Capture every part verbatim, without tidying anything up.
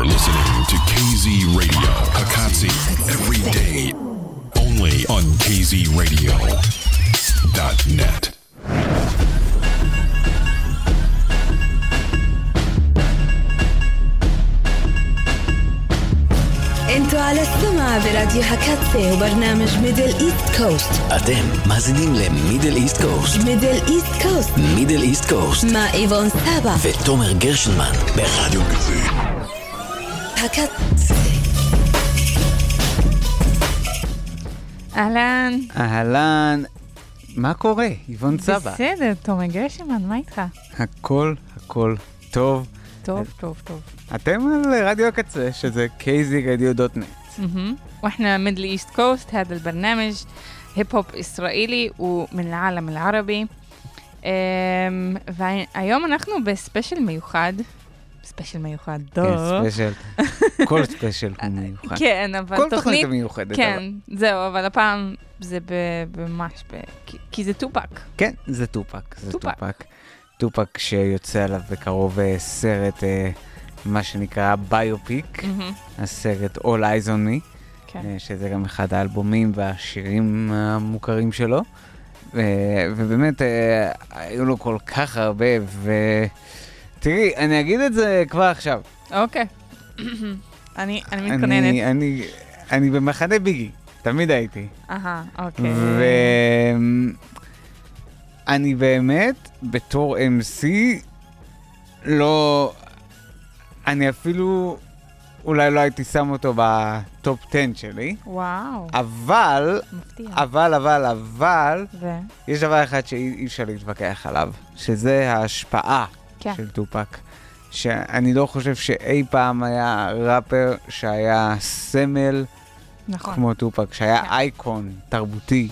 You're listening to K Z Radio, Hakatsi, every day, only on K Z Radio dot net. انتوا على السمع براديو هكاتسي وبرنامج ميدل إيست كوست. אתם מאזינים למידל איסט קוסט. ميدل إيست كوست מידל איסט קוסט. مع إيفون سابا ותומר גרשנמן ברדיו כזה. هكاتسي. אהלן. אהלן. מה קורה? איבון סבא. בסדר, תומר גרשנמן, מה איתך? הכל, הכל טוב. טוב, טוב, טוב. אתם על רדיו הקצה, שזה קי זי רדיו דוט נט. واحنا ميدل إيست كوست. هذا البرنامج هيب هوب إسرائيلي ومن العالم العربي. והיום אנחנו בספיישל מיוחד. ספיישל מיוחד, דו. כן, ספיישל. כל ספיישל הוא מיוחד. כן, אבל כל תוכנית... תוכנית מיוחדת. כן, זהו, אבל הפעם זה ממש... כי זה טופק. כן, זה טופק. זה טופק. טופק. טופק שיוצא עליו בקרוב סרט, מה שנקרא ביופיק. הסרט All Eyes on Me. שזה גם אחד האלבומים והשירים המוכרים שלו. ובאמת, היו לו כל כך הרבה, ותראי, אני אגיד את זה כבר עכשיו. אוקיי. אני מתכוננת. אני, אני במחנה ביגי, תמיד הייתי. אהה, אוקיי. ואני באמת, בתור אם סי, לא, אני אפילו, אולי לא הייתי שם אותו בטופ עשר שלי. וואו. אבל, מפתיע. אבל, אבל, אבל, ו? יש דבר אחד שאי אפשר להתווכח עליו, שזה ההשפעה כן. של טופק. שאני לא חושב שאי פעם היה ראפר שהיה סמל נכון. כמו טופק, שהיה כן. אייקון תרבותי,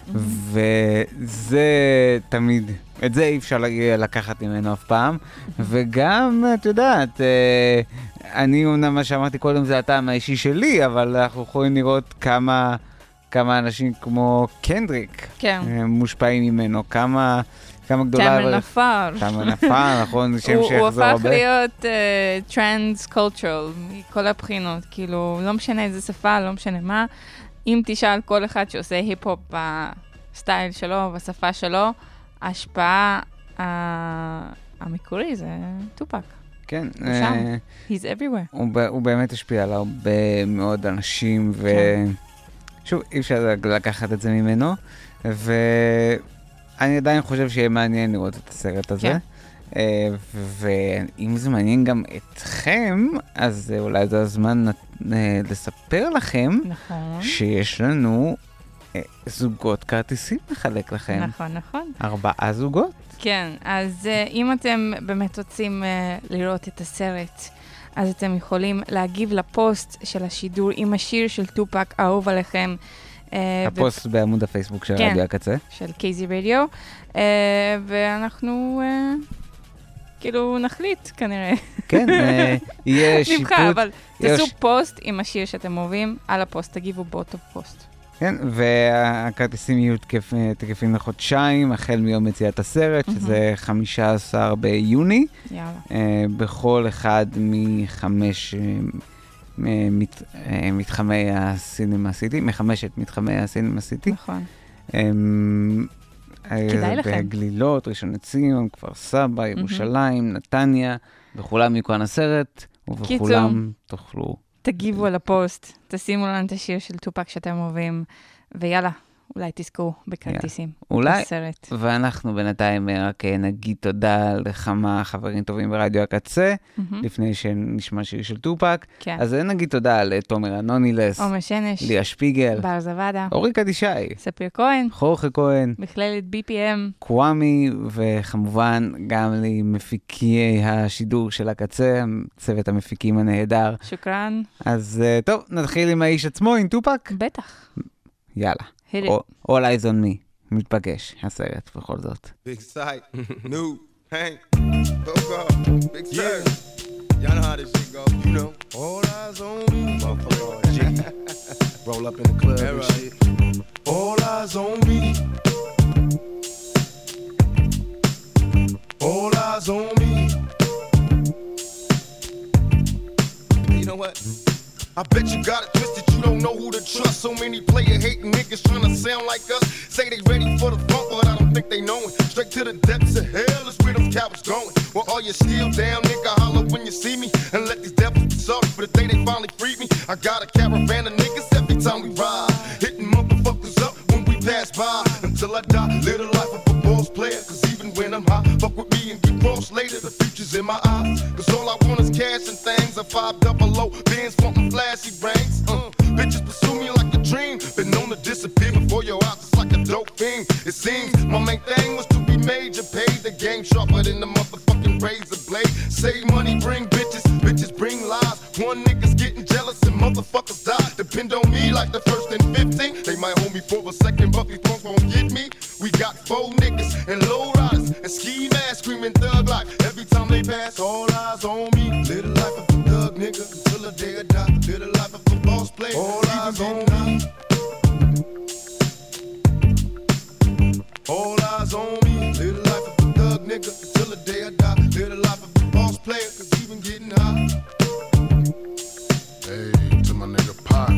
וזה תמיד, את זה אי אפשר לקחת ממנו אף פעם, וגם, את יודעת, אני אומנם מה שאמרתי קודם זה הטעם האישי שלי, אבל אנחנו יכולים לראות כמה, כמה אנשים כמו קנדריק כן. מושפעים ממנו, כמה... כמה גדולה... תמר נפר. תמר נפר, נכון, שם הוא שיחזור הרבה. הפך להיות טרנס קולטורל, מכל הבחינות, כאילו, לא משנה איזה שפה, לא משנה מה. אם תשאל כל אחד שעושה היפ-הופ בסטייל שלו, בשפה שלו, ההשפעה המקורי זה טופק. כן. He's everywhere. הוא באמת השפיע על הרבה מאוד אנשים, ושוב, אי אפשר לקחת את זה ממנו, ו... אני עדיין חושב שיהיה מעניין לראות את הסרט הזה. כן. ואם זה מעניין גם אתכם, אז אולי זה הזמן לספר לכם נכון. שיש לנו זוגות כרטיסים לחלק לכם. נכון, נכון. ארבעה זוגות. כן, אז אם אתם באמת רוצים לראות את הסרט, אז אתם יכולים להגיב לפוסט של השידור עם השיר של טופק, אהוב עליכם, הפוסט בעמוד הפייסבוק של רדיו הקצה. של קי זי רדיו, ואנחנו כאילו נחליט כנראה. כן, יהיה שיפוט. נבחר, אבל תעשו פוסט עם השיר שאתם אוהבים, על הפוסט, תגיבו באותו פוסט. כן, והכרטיסים יהיו תקפים לחודשיים, החל מיום מציאת הסרט, שזה חמישה עשר ביוני. יאללה. בכל אחד מחמש... מת, מתחמי הסינמה סיטי, מחמשת מתחמי הסינמה סיטי. נכון. כדאי לכם. בגלילות, ראשון לציון, כפר סבא, ירושלים, נתניה, בכולם יוקרן הסרט, ובכולם תוכלו... תגיבו על הפוסט, תשימו לנו את השיר של טופק שאתם אוהבים, ויאללה, אולי תזכו בכרטיסים. אולי, בסרט. ואנחנו בינתיים רק נגיד תודה לכמה חברים טובים ברדיו הקצה, לפני שנשמע שיר של טופק. כן. אז נגיד תודה לתומר אנונילס, עומר שנש, ליה שפיגל, בר זוואדה, אורי קדישי, ספיר כהן, חורכה כהן, מכללת בי פי אם, קוואמי, וכמובן גם למפיקי השידור של הקצה, צוות המפיקים הנהדר. שוקרן. אז טוב, נתחיל עם האיש עצמו, עם טופק. בטח. יאללה. All Eyes on Me. מתפגש, הסרט בכל זאת. Big sight, new, Hank, Coco, big sight. Y'all know how this shit go, you know. All eyes on me, motherfucker, G. Roll up in the club and shit. All eyes on me. All eyes on me. You know what? I bet you got it twisted, you don't know who to trust. So many player hating niggas trying to sound like us. Say they ready for the funk, but I don't think they know it. Straight to the depths of hell is where them cowards going. Well, all you still down, nigga, holler when you see me. And let these devils be sorry for the day they finally freed me. I got a caravan of niggas every time we ride. Hitting motherfuckers up when we pass by. Until I die, live the life of a boss player. Cause even when I'm high, fuck with me and get crossed later. The future's in my eyes. Cause all I want is cash and things. A five double O, Benz wanting flashy rings. Uh, bitches pursue me like a dream. Been known to disappear before your eyes, it's like a dope thing. It seems my main thing was to be major. Paid the game sharper than the motherfucking razor blade. Save money, bring bitches, bitches bring lies. One nigga's getting jealous and motherfuckers die. Depend on me like the first and fifteen. They might hold me for a second, but these punks won't get me. We got four niggas and low riders and ski masks screaming thug life. Every time they pass, all eyes on me. Live the life of a thug nigga until the day I die. Live the life of a boss player. All eyes on me. All eyes on me. Live the life of a thug nigga until the day I die. Live the life of a boss player, cause even getting high. Hey, to my nigga Pac.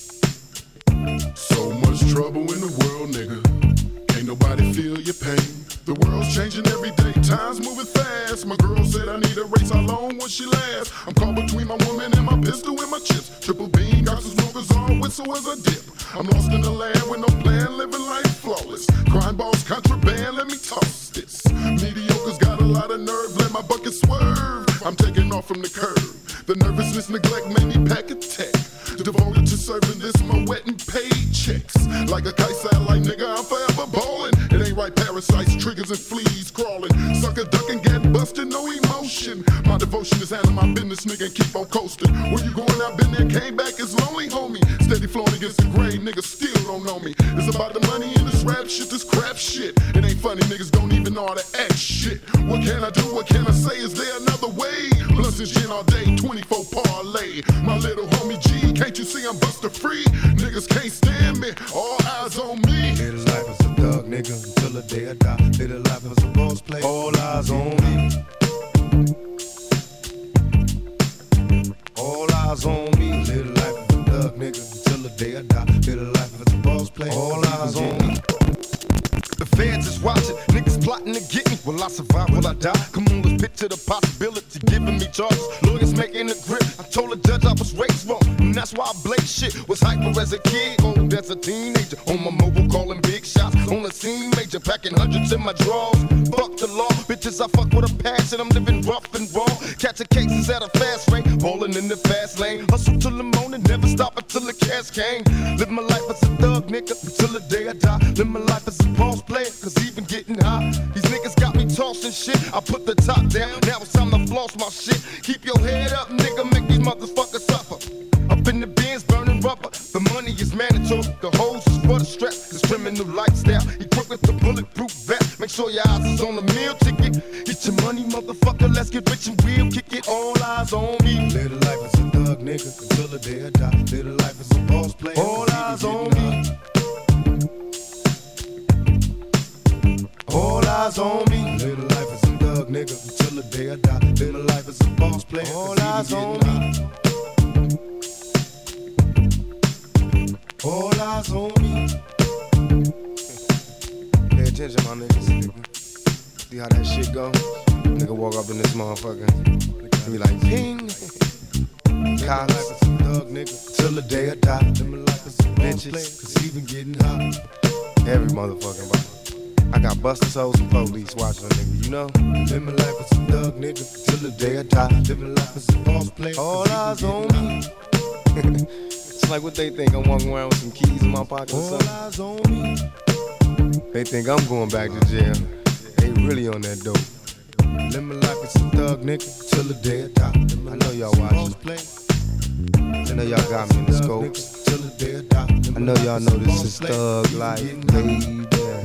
So much trouble in the world, nigga. Ain't nobody feel your pain. The world's changing every day, time's moving fast. My girl said I need a race, how long will she last? I'm caught between my woman and my pistol and my chips. Triple beam, got some smokers on, whistle as I dip. I'm lost in the land with no plan, living life flawless. Crime balls, contraband, let me toss this. Mediocre's got a lot of nerve, let my bucket swerve. I'm taking off from the curb. The nervousness, neglect made me pack a tech. Devoted to serving this, my wet and paid checks. Like a kite satellite, nigga, I'm forever ballin'. It ain't right, parasites, triggers and fleas crawling. Sucker ducking, get busted, no emotion. My devotion is handling my business, nigga, and keep on coasting. Where you going, I've been there, came back, it's lonely, homie. Steady flowing against the grain, niggas still don't know me. It's about the money in this rap shit, this crap shit. It ain't funny, niggas don't even know how to act shit. What can I do, what can I say, is there another way? Blunts and gin all day, twenty-four parlay. My little homie G, can't you see I'm buster free? Niggas can't stand me, all eyes on me. Live the life as a thug nigga until the day I die. Live the life as a boss player, all eyes on me. All eyes on me. Live the life as a thug nigga until the day I die. Live the life as a boss player, all eyes on me. The feds is watching, niggas plotting to get me. Will I survive, will I die? Come on, let's picture the possibility, giving me charges. Lawyers making a grip, I told the judge I was raised wrong. And that's why I blaze shit, was hyper as a kid, old as a teenager. On my mobile calling big shots, on the scene major, packing hundreds in my drawers. Fuck the law, bitches I fuck with a passion, I'm living rough and raw. Catching cases at a fast rate, ballin' in the fast lane. Hustle till the morning, never stop until the cash came. Live my life as a thug nigga, until the day I die. Live my life as a boss player, cause even getting high. These niggas got me tossing shit, I put the top down, now it's time to floss my shit. Keep your head up, nigga, make these motherfuckers suffer. Up in the bins, burning rubber, the money is mandatory. The hoes is for the strap, this criminal lifestyle. Equipped with the bulletproof vest, make sure your eyes is on the meal ticket. Get your money, motherfucker, let's get rich and we'll kick it. All eyes on me. Live the life as a thug nigga, until the day I die. Live the life as a boss player, all eyes on me. All eyes on me. Live the life as a thug nigga until the day I die. Live the life as a boss player. All eyes on me. All eyes on me. Pay attention, my niggas. Nigga. See how that shit go? Nigga walk up in this motherfucker and be like, ping. Live the life as a thug nigga till the day I die. Live my life as a bitches, cause even getting hot. Every motherfucking body. I got busters, hoes, and police watching a nigga, you know? Live my life as a thug nigga till the day I die. Live my life as a boss player. All eyes on me. It's like what they think, I'm walking around with some keys in my pocket or something. All eyes on me. They think I'm going back to jail. They really on that dope. Live my life as a thug nigga till the day I die. I know y'all watching. I know y'all got me in the scope. I know y'all know this is thug life, baby.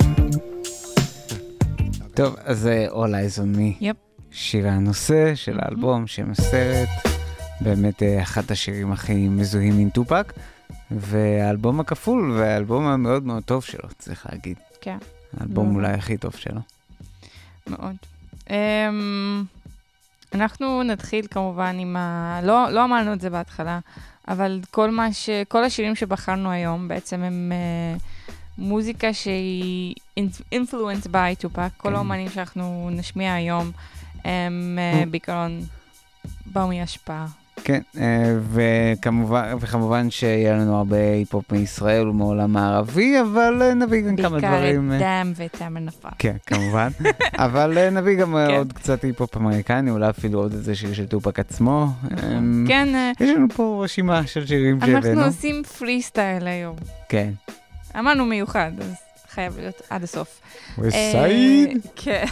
טוב, אז זה All Eyes on Me. יפ. שיר הנושא של האלבום, שם הסרט. באמת אחד השירים הכי מזוהים עם טופק. והאלבום הכפול, והאלבום המאוד מאוד טוב שלו, צריך להגיד. כן. האלבום אולי הכי טוב שלו. מאוד. אנחנו נתחיל כמובן עם ה... לא, לא אמרנו את זה בהתחלה, אבל כל מה ש... כל השירים שבחרנו היום בעצם הם uh, מוזיקה שהיא influenced by טופק. כל האומנים שאנחנו נשמיע היום הם uh, בעיקרון באו מהשפעה. כן, וכמובן, וכמובן שיהיה לנו הרבה היפ-הופ מישראל ומעולם הערבי, אבל נביא גם כמה דברים... בעיקר את דם ואת תמר נפח. כן, כמובן. אבל נביא גם עוד קצת היפ-הופ אמריקני, אולי אפילו עוד איזה שיר של טופק עצמו. כן. יש לנו פה רשימה של שירים שהבאנו. אנחנו עושים פרי סטייל היום. כן. אמרנו מיוחד, אז חייב להיות עד הסוף. וסייד? כן.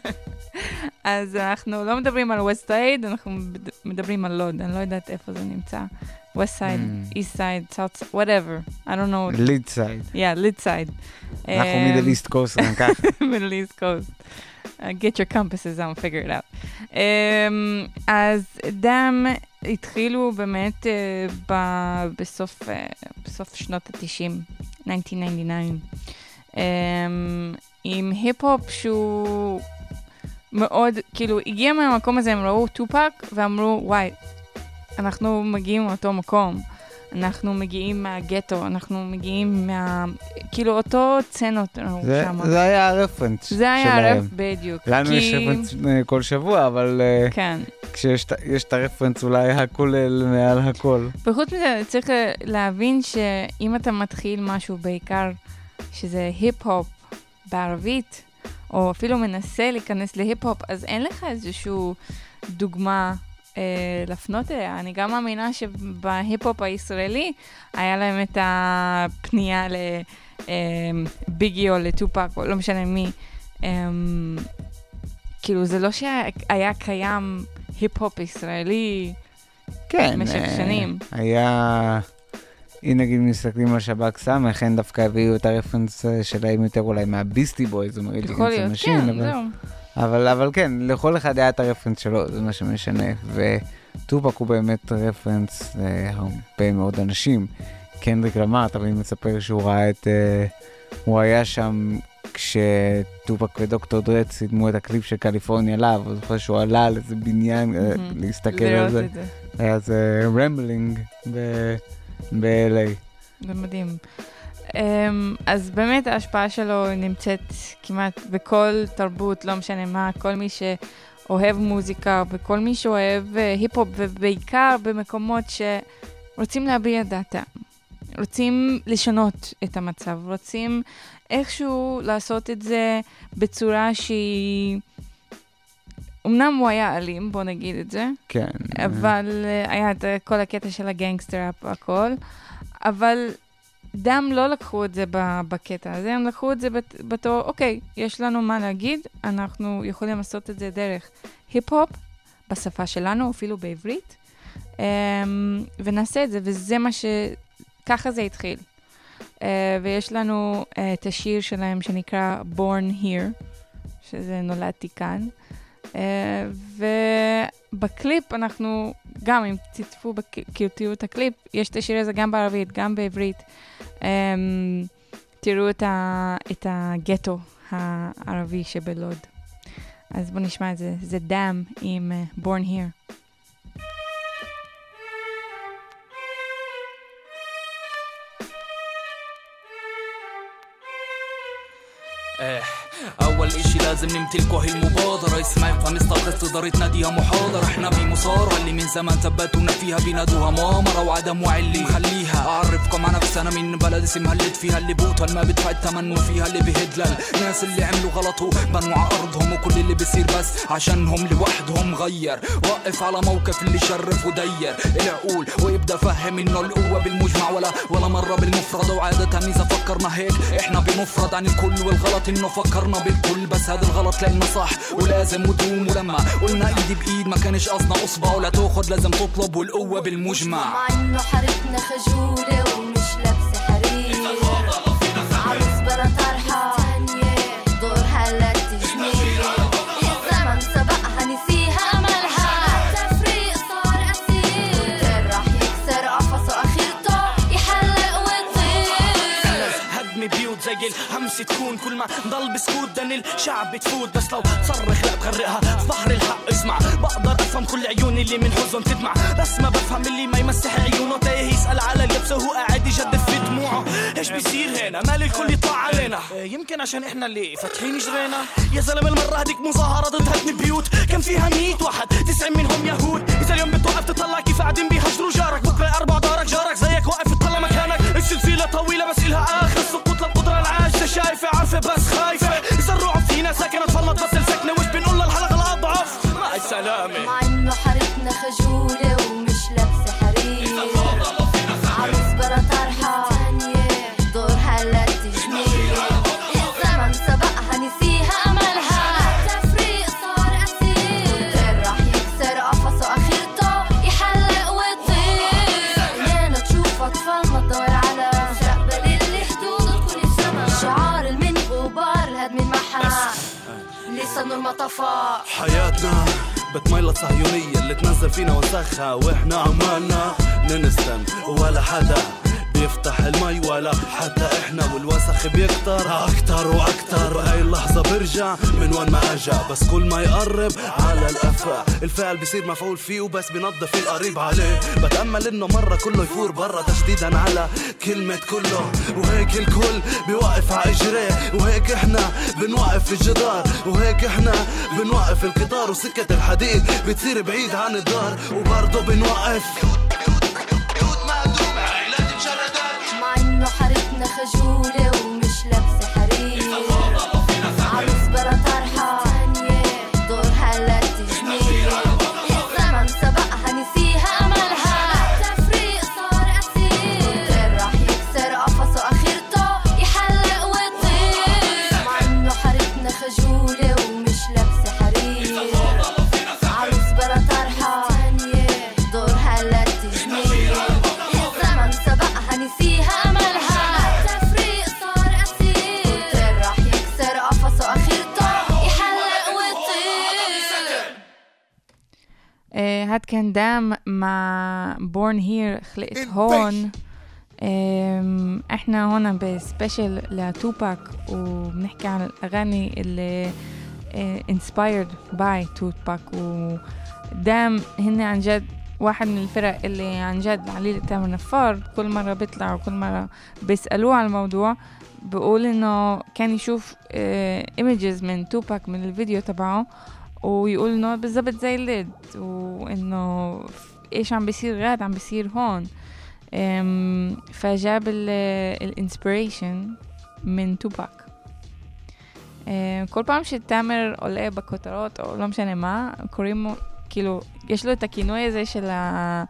אז אנחנו לא מדברים על ווסט סייד, אנחנו מדברים על לוד, אני לא יודעת איפה זה נמצא. ווסט סייד, איסט סייד, סאוט סייד, whatever, I don't know. ליד סייד. Yeah, ליד סייד. אנחנו מידל איסט קוסט, גם ככה. מידל איסט קוסט. Get your compasses on, figure it out. Um, אז דם התחילו באמת uh, ב- בסוף, uh, בסוף שנות ה-תשעים, אלף תשע מאות תשעים ותשע. Um, עם היפ-הופ שהוא מאוד, כאילו, הגיע מהמקום הזה, הם ראו טופק ואמרו, וואי, אנחנו מגיעים מאותו מקום, אנחנו מגיעים מהגטו, אנחנו מגיעים מה... כאילו, אותו צנות זה, שם. זה היה הרפרנס שלהם. זה היה הרפרנס, בדיוק. לנו כי... יש רפרנס כל שבוע, אבל כן. כשיש את הרפרנס אולי הכולל מעל הכל. וחוץ מזה, צריך להבין שאם אתה מתחיל משהו בעיקר, שזה היפ-הופ בערבית, או אפילו מנסה להיכנס להיפ-הופ, אז אין לך איזשהו דוגמה אה, לפנות אליה. אני גם מאמינה שבהיפ-הופ הישראלי היה להם את הפנייה לביגי אה, או לטופק, או לא משנה מי. אה, כאילו, זה לא שהיה קיים היפ-הופ ישראלי כן, במשך אה, שנים. היה... אם נגיד מסתכלים על שב"כ סמך, הם דווקא הביאו את הרפרנס שלהם יותר אולי מהביסטי בויז, זאת אומרת, יכול להיות, משין, כן, אבל, זהו. אבל, אבל כן, לכל אחד היה את הרפרנס שלו, זה מה שמשנה, וטופק הוא באמת רפרנס להרבה מאוד אנשים. קנדריק למר, תמיד מספר שהוא ראה את, הוא היה שם כשטופק ודוקטור דרד סידמו את הקליפ של קליפורניה לאב, הוא זוכר שהוא עלה על איזה בניין להסתכל על זה. היה זה רמבלינג ב... ב-אל איי. זה מדהים. Um, אז באמת ההשפעה שלו נמצאת כמעט בכל תרבות, לא משנה מה, כל מי שאוהב מוזיקה, וכל מי שאוהב uh, היפ-הופ, ובעיקר במקומות שרוצים להביע דעתם, רוצים לשנות את המצב, רוצים איכשהו לעשות את זה בצורה שהיא... אמנם הוא היה אלים, בוא נגיד את זה. כן. אבל uh, היה את כל הקטע של הגנגסטר והכל. אבל דם לא לקחו את זה בקטע הזה, הם לקחו את זה בתור, אוקיי, יש לנו מה להגיד, אנחנו יכולים לעשות את זה דרך היפ-הופ, בשפה שלנו, אפילו בעברית, um, ונעשה את זה, וזה מה ש... ככה זה התחיל. Uh, ויש לנו uh, את השיר שלהם שנקרא Born Here, שזה נולדתי כאן. Uh, ובקליפ אנחנו, גם אם תצפו, כאילו תראו את הקליפ, יש את השיר הזה גם בערבית, גם בעברית. Um, תראו את, ה, את הגטו הערבי שבלוד. אז בואו נשמע את זה. זה דם עם uh, Born Here. اول اشي لازم نمتلكه هي المبادرة اسمعي فمستر قصة دارت ناديها محاضرة احنا بمصارعة اللي من زمان ثبتونا فيها بينادوها مامرة وعدم وعي اللي مخليها اعرفكم عن نفسي انا من بلد اسمها اللي فيها اللي بوطن ما بدفع الثمن وفيها اللي بهد للناس اللي عملوا غلط وبنوا على ارضهم وكل اللي بيصير بس عشانهم لوحدهم غير وقف على موقف اللي شرف ودير العقول ويبدا فهم انه القوة بالمجمع ولا ولا مرة بالمفرد وعادة اذا فكرنا هيك احنا بمفرد عن الكل والغلط انه فكرنا بالكل بس هذا الغلط لانه صح ولازم ودوم ولما قلنا ايدي بايد ما كانش قصدنا اصبع ولا تاخد لازم تطلب والقوة بالمجمع مع انه حارتنا خجولة ومش لابسة حرير عروس بلا طرحة دورها لا تجميل الزمن سبقها نسيها املها التفريق صار اسير راح يكسر قفصه اخرته يحلق ويطير هدمي بيوت زي الهمس تكون كل ما ضل بسكوت دن الشعب بتفوت بس لو تصرخ لا بغرقها في بحر الحق اسمع بقدر افهم كل عيون اللي من حزن تدمع بس ما بفهم اللي ما يمسح عيونه تايه يسأل على لبسه وهو قاعد يجدف في دموعه ايش بيصير هنا مال الكل يطلع علينا يمكن عشان احنا اللي فاتحين جرينا يا زلمه المره هديك مظاهره ضد هدم بيوت كان فيها مية واحد تسعين منهم يهود اذا اليوم بتوقف تطلع كيف قاعدين بيهجروا جارك بكره اربع دارك جارك زيك واقف تطلع مكانك السلسله طويله بس إلها اخر سقوط للقدره العاجزه شايفه عارفه بس خايفه اذا الرعب فينا ساكنه تفلت بس السكنه وش بنقول للحلقه الاضعف مع السلامه مع انه حارتنا خجوله ومش لابسه حرير عروس بلا طرحه دورها لا تجميل الزمن سبقها نسيها املها تفريق صار اسير راح يكسر قفصه اخرته يحلق ويطير لينا تشوف اطفالنا تدور على مستقبل اللي حدوده تكون بسما شعار المن غبار الهدم المحا لسه نور ما طفى حياتنا بتميلة صهيونية اللي تنزل فينا وسخها واحنا عمالنا ننستم ولا حدا بيفتح المي ولا حتى احنا والوسخ بيكتر اكتر واكتر بهاي اللحظة برجع من وين ما اجا بس كل ما يقرب على الافاق الفعل بيصير مفعول فيه وبس بينظف القريب عليه بتأمل انه مرة كله يفور برا تشديدا على كلمة كله وهيك الكل بيوقف على اجريه وهيك احنا بنوقف الجدار وهيك احنا بنوقف القطار وسكة الحديد بتصير بعيد عن الدار وبرضه بنوقف انه حارتنا خجوله ومش لابسه حرير عروس بلا طرحه دورها لا تجميل الزمن سبقها نسيها املها تفريق صار اسير راح يكسر قفصه اخرته يحلق ويطير مع انه حارتنا خجوله ومش لابسه حرير عروس بلا طرحه دورها لا تجميل الزمن سبقها نسيها هاد كان دام مع Born Here خلقت هون. احنا هون بسبيشل لتوباك وبنحكي عن الأغاني اللي inspired by توباك ودام هن عن جد واحد من الفرق اللي عن جد عليه تامر نفار كل مرة بيطلع وكل مرة بيسألوه على الموضوع بقول انه كان يشوف images من توباك من الفيديو تبعه ويقول انه بالضبط زي الليد وانه ايش عم بيصير غاد عم بيصير هون. فجاب الانسبيريشن من توباك. كل פעם שתאמר עולה בכותרות או לא משנה מה קוראים כאילו יש לו את הכינוי הזה של ה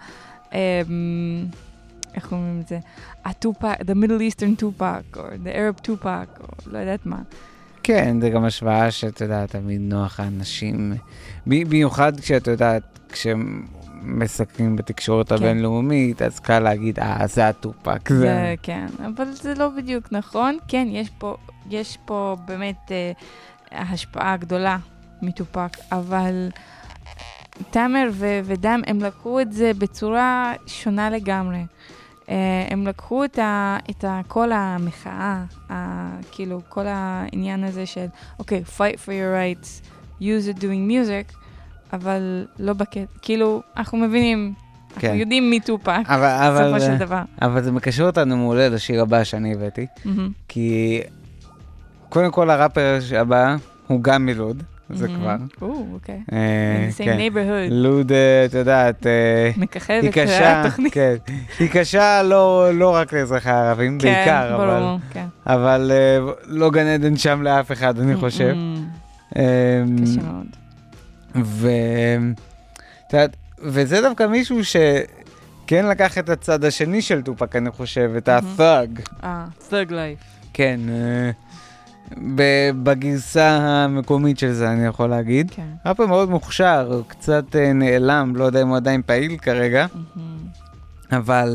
איך קוראים את זה הטופק, the Middle Eastern Tupac או the Arab Tupac או לא יודעת מה. כן, זה גם השוואה שאתה יודע, תמיד נוח האנשים, במיוחד כשאתה יודע, כשמסקרים בתקשורת הבינלאומית, אז קל להגיד, אה, זה הטופק. זה, כן, אבל זה לא בדיוק נכון. כן, יש פה, יש פה באמת השפעה גדולה מטופק, אבל תאמר ודאם הם לקחו את זה בצורה שונה לגמרי. הם לקחו את, ה, את ה, כל המחאה, ה, כאילו כל העניין הזה של, אוקיי, fight for your rights, use it doing music, אבל לא בקט, כאילו, אנחנו מבינים, כן. אנחנו יודעים מי טופק, בסופו של דבר. אבל זה מקשר אותנו מעולה לשיר הבא שאני הבאתי, mm-hmm. כי קודם כל הראפר הבא הוא גם מלוד, זה כבר. או, אוקיי. In the same neighborhood. לוד, אתה יודעת, מככב וקראה תוכנית. היא קשה לא רק לאזרחי הערבים, בעיקר, אבל לא גן עדן שם לאף אחד, אני חושב. קשה מאוד. וזה דווקא מישהו שכן לקח את הצד השני של טופק, אני חושב, את ה-thug. אה, thug life. כן, בגרסה המקומית של זה אני יכול להגיד. כן. ראפר מאוד מוכשר, קצת נעלם, לא יודע אם הוא עדיין פעיל כרגע. Mm-hmm. אבל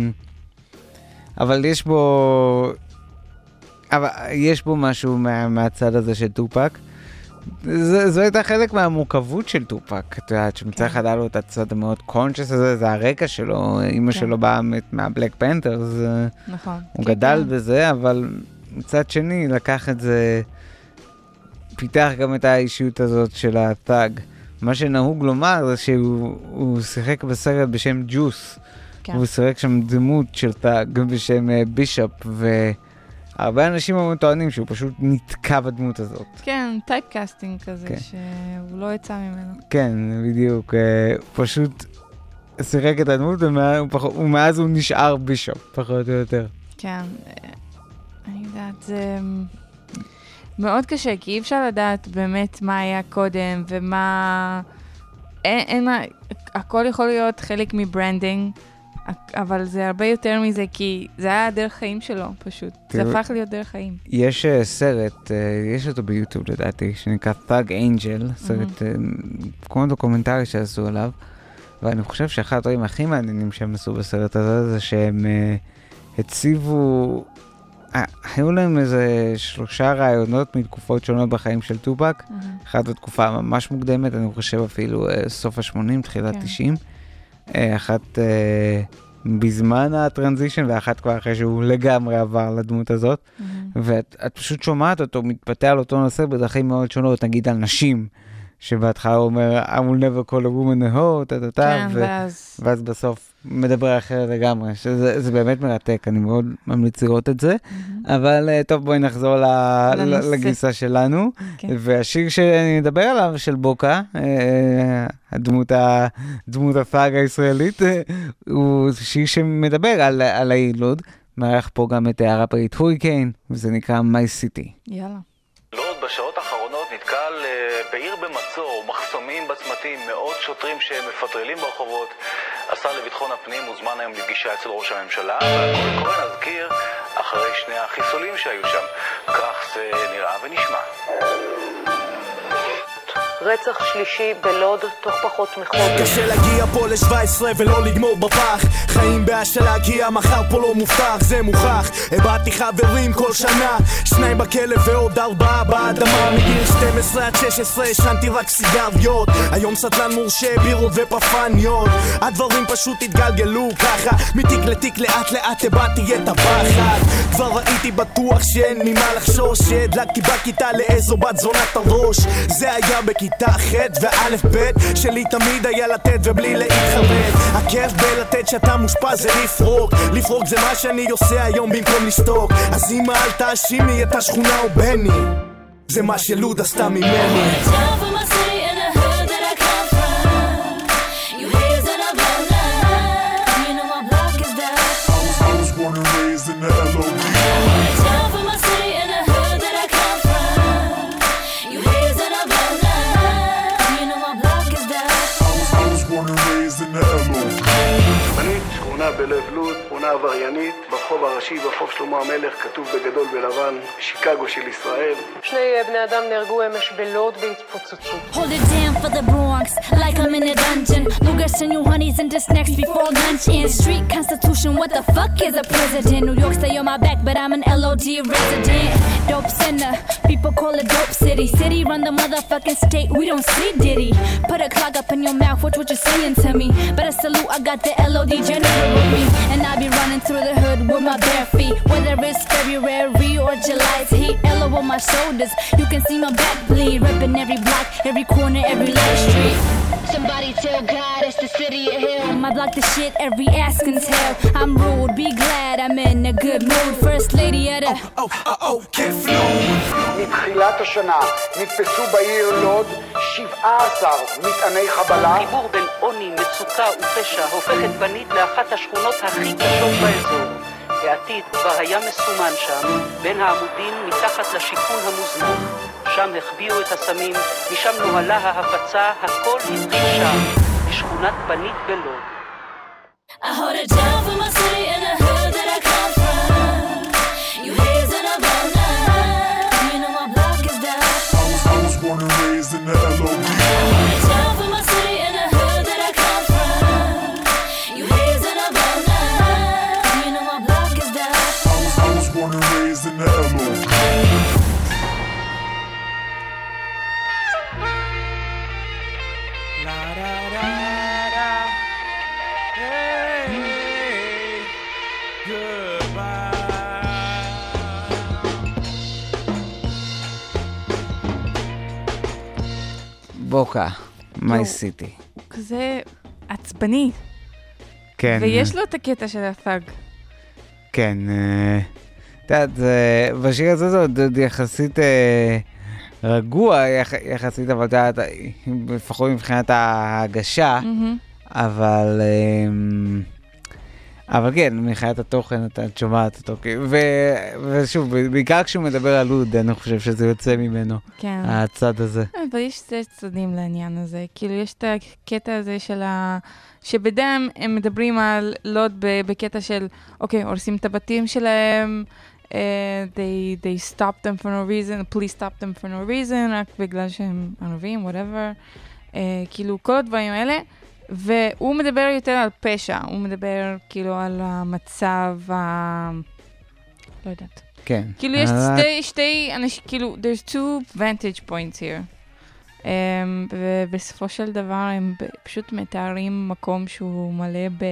אבל יש בו אבל יש בו משהו מה, מהצד הזה של טופק. זו, זו הייתה חלק מהמורכבות של טופק. את יודעת, שמצא אחד היה לו את הצד המאוד קונשס הזה, זה הרקע שלו, אמא כן. שלו באה מהבלק פנתרס. נכון. הוא כן, גדל כן. בזה, אבל מצד שני, לקח את זה, פיתח גם את האישיות הזאת של הטאג. מה שנהוג לומר זה שהוא שיחק בסרט בשם ג'וס. כן. הוא שיחק שם דמות של טאג בשם בישופ, והרבה אנשים אמרו טוענים שהוא פשוט נתקע בדמות הזאת. כן, טייפקאסטינג כזה, כן. שהוא לא יצא ממנו. כן, בדיוק. הוא פשוט שיחק את הדמות, ומאז הוא נשאר בישופ, פחות או יותר. כן, אני יודעת, זה מאוד קשה, כי אי אפשר לדעת באמת מה היה קודם, ומה... אין, אין, הכל יכול להיות חלק מברנדינג, אבל זה הרבה יותר מזה, כי זה היה דרך חיים שלו, פשוט. זה הפך להיות דרך חיים. יש סרט, יש אותו ביוטיוב לדעתי, שנקרא Thug Angel, סרט, כמו דוקומנטרי שעשו עליו, ואני חושב שאחד הדברים הכי מעניינים שהם עשו בסרט הזה, זה שהם הציבו, היו להם איזה שלושה רעיונות מתקופות שונות בחיים של טופק, אחת בתקופה ממש מוקדמת, אני חושב אפילו סוף ה-שמונים, תחילת תשעים, אחת בזמן הטרנזישן, ואחת כבר אחרי שהוא לגמרי עבר לדמות הזאת, ואת פשוט שומעת אותו, מתפתח על אותו נושא בדרכים מאוד שונות, נגיד על נשים, שבהתחלה הוא אומר, I will never call a woman a hoe, תתתה, ואז בסוף מדבר אחרת לגמרי, שזה באמת מרתק, אני מאוד ממליץ לראות את זה, אבל טוב, בואי נחזור לגיסה שלנו, והשיר שאני מדבר עליו, של בוקה, הדמות הפאג הישראלית, הוא שיר שמדבר על הילוד, מערך פה גם את הראפרית הוריקיין, וזה נקרא My City. יאללה. לוד בשעות האחרונות נתקל בעיר במצור, מחסומים בצמתים, מאות שוטרים שמפטרלים ברחובות. השר לביטחון הפנים מוזמן היום לפגישה אצל ראש הממשלה, והכל קורה נזכיר אחרי שני החיסולים שהיו שם. כך זה נראה ונשמע. רצח שלישי בלוד תוך פחות מחודש. קשה להגיע פה ל-שבע עשרה ולא לגמור בפח, חיים בהשאלה להגיע מחר פה לא מובטח, זה מוכח. הבאתי חברים כל שנה, שניים בכלא ועוד ארבעה באדמה. מגיל שתים עשרה עד שש עשרה ישנתי רק סיגריות, היום סטלן מורשה בירות ופפניות. הדברים פשוט התגלגלו ככה, מתיק לתיק לאט לאט הבאתי את הפחד. כבר ראיתי בטוח שאין ממה לחשוש, שהדלקתי בכיתה לאיזו בת זונת הראש. זה היה בכיתה ח' וא' ב' שלי תמיד היה לתת ובלי להתחרט. הכיף בלתת שאתה מושפע זה לפרוק, לפרוק זה מה שאני עושה היום במקום לשתוק. אז אמא אל תאשימי את השכונה או בני, זה מה שלוד עשתה ממני. בלב לוד, שכונה עבריינית, ברחוב הראשי, ברחוב שלמה המלך, כתוב בגדול בלבן, שיקגו של ישראל. שני בני אדם נהרגו אמש בלוד בהתפוצצות. Hold it down for the Bronx, like I'm in a dungeon. Luggers and your honeys and the snacks before lunch. In street constitution, what the fuck is a president? New York stay on my back, but I'm an L O D resident. Dope center, people call it dope city. City run the motherfucking state, we don't see Diddy. Put a clog up in your mouth, watch what you're saying to me. Better salute, I got the L O D general with me. And I be running through the hood with my bare feet. Whether it's February or July's heat, L O on my shoulders, you can see my back bleed. Ripping every block, every corner, every light street. Somebody tell God it's the city of hell. My block the shit every ass can tell. I'm rude, be glad I'm in a good mood. First lady at a oh, oh, oh, כיפלוד. מתחילת השנה נתפסו בעיר לוד שבעה עשר מטעני חבלה. חיבור בין עוני, מצוקה ופשע הופכת בנית לאחת השכונות הכי קשות באזור. העתיד כבר היה מסומן שם, בין העמודים מתחת לשיכון המוזנח. שם החביאו את הסמים, משם נוהלה ההפצה, הכל התחיל שם, בשכונת בנית בלוד. I hold it down for my city and the hood that I come from. You haters in a bona, you know my block is down. I was, I was born and raised in the L O D. I hold it down for my city and the hood that I come from. You haters in a bona, you know my block is down. I was, I was born and raised in the L O D. בוקה, מי סיטי. כזה עצבני. כן. ויש לו את הקטע של התג. כן. את יודעת, בשיר הזה זה עוד יחסית רגוע, יחסית, אבל את יודעת, לפחות מבחינת ההגשה, אבל... אבל כן, מבחינת התוכן אתה שומעת אותו, ושוב, בעיקר כשהוא מדבר על לוד, אני חושב שזה יוצא ממנו, הצד הזה. אבל יש שתי צדדים לעניין הזה, כאילו יש את הקטע הזה של ה... שבדם הם מדברים על לוד בקטע של, אוקיי, הורסים את הבתים שלהם, they, they stopped them for no reason, police stopped them for no reason, רק בגלל שהם ערבים, whatever, כאילו כל הדברים האלה, והוא מדבר יותר על פשע, הוא מדבר כאילו על המצב ה... לא יודעת. כן. כאילו יש שתי, שתי אנשים, כאילו, there's two vantage points here. Um, ובסופו של דבר הם פשוט מתארים מקום שהוא מלא ב...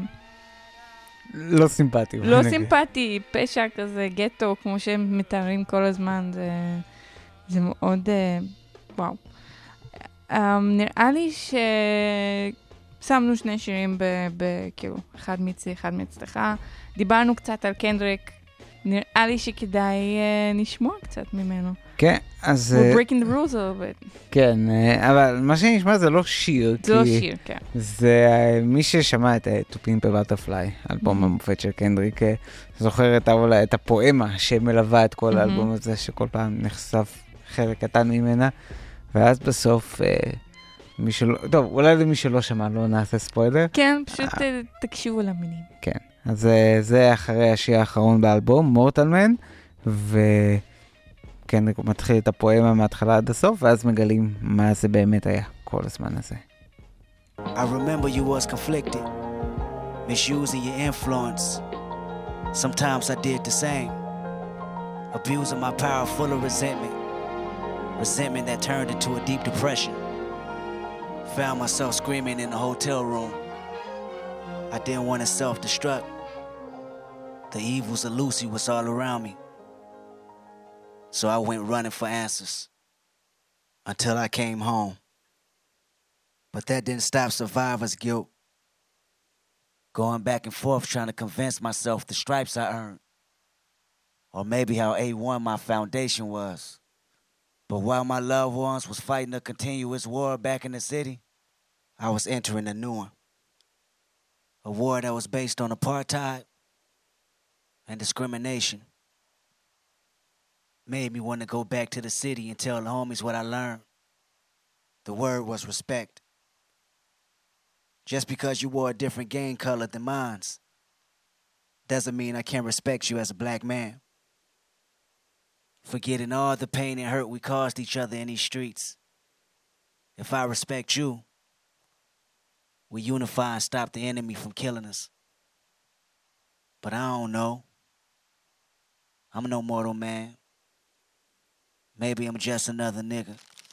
לא סימפטי. לא סימפטי, פשע כזה, גטו, כמו שהם מתארים כל הזמן, זה, זה מאוד, uh, וואו. Um, נראה לי ששמנו שני שירים, ב, ב, כאילו, אחד מצי, אחד מצלך. דיברנו קצת על קנדריק, נראה לי שכדאי uh, נשמוע קצת ממנו. כן, אז... We're breaking the rules a little bit. כן, אבל מה שנשמע זה לא שיר. זה לא שיר, כן. זה מי ששמע את To Pimp a Butterfly, אלבום המופת של קנדריק, זוכר את הפואמה שמלווה את כל האלבום הזה, שכל פעם נחשף חלק קטן ממנה, ואז בסוף, מי שלא... טוב, אולי למי שלא שמע, לא נעשה ספוילר. כן, פשוט תקשיבו למינים. כן, אז זה אחרי השיר האחרון באלבום, מורטלמן, ו... כן, מתחיל את הפואמה מההתחלה עד הסוף, ואז מגלים מה זה באמת היה כל הזמן הזה. I remember you was conflicted, misusing your influence. Sometimes I did the same, abusing my power full of resentment, resentment that turned into a deep depression. Found myself screaming in the hotel room. I didn't want to self-destruct. The evils of Lucy was all around me. So I went running for answers until I came home. But that didn't stop survivor's guilt. Going back and forth trying to convince myself the stripes I earned. Or maybe how A one my foundation was. But while my loved ones was fighting a continuous war back in the city, I was entering a new one. A war that was based on apartheid and discrimination. Made me want to go back to the city and tell the homies what I learned. The word was respect. Just because you wore a different gang color than mine doesn't mean I can't respect you as a black man. Forgetting all the pain and hurt we caused each other in these streets. If I respect you, we unify and stop the enemy from killing us. But I don't know. I'm no mortal man. Maybe I'm just another nigga.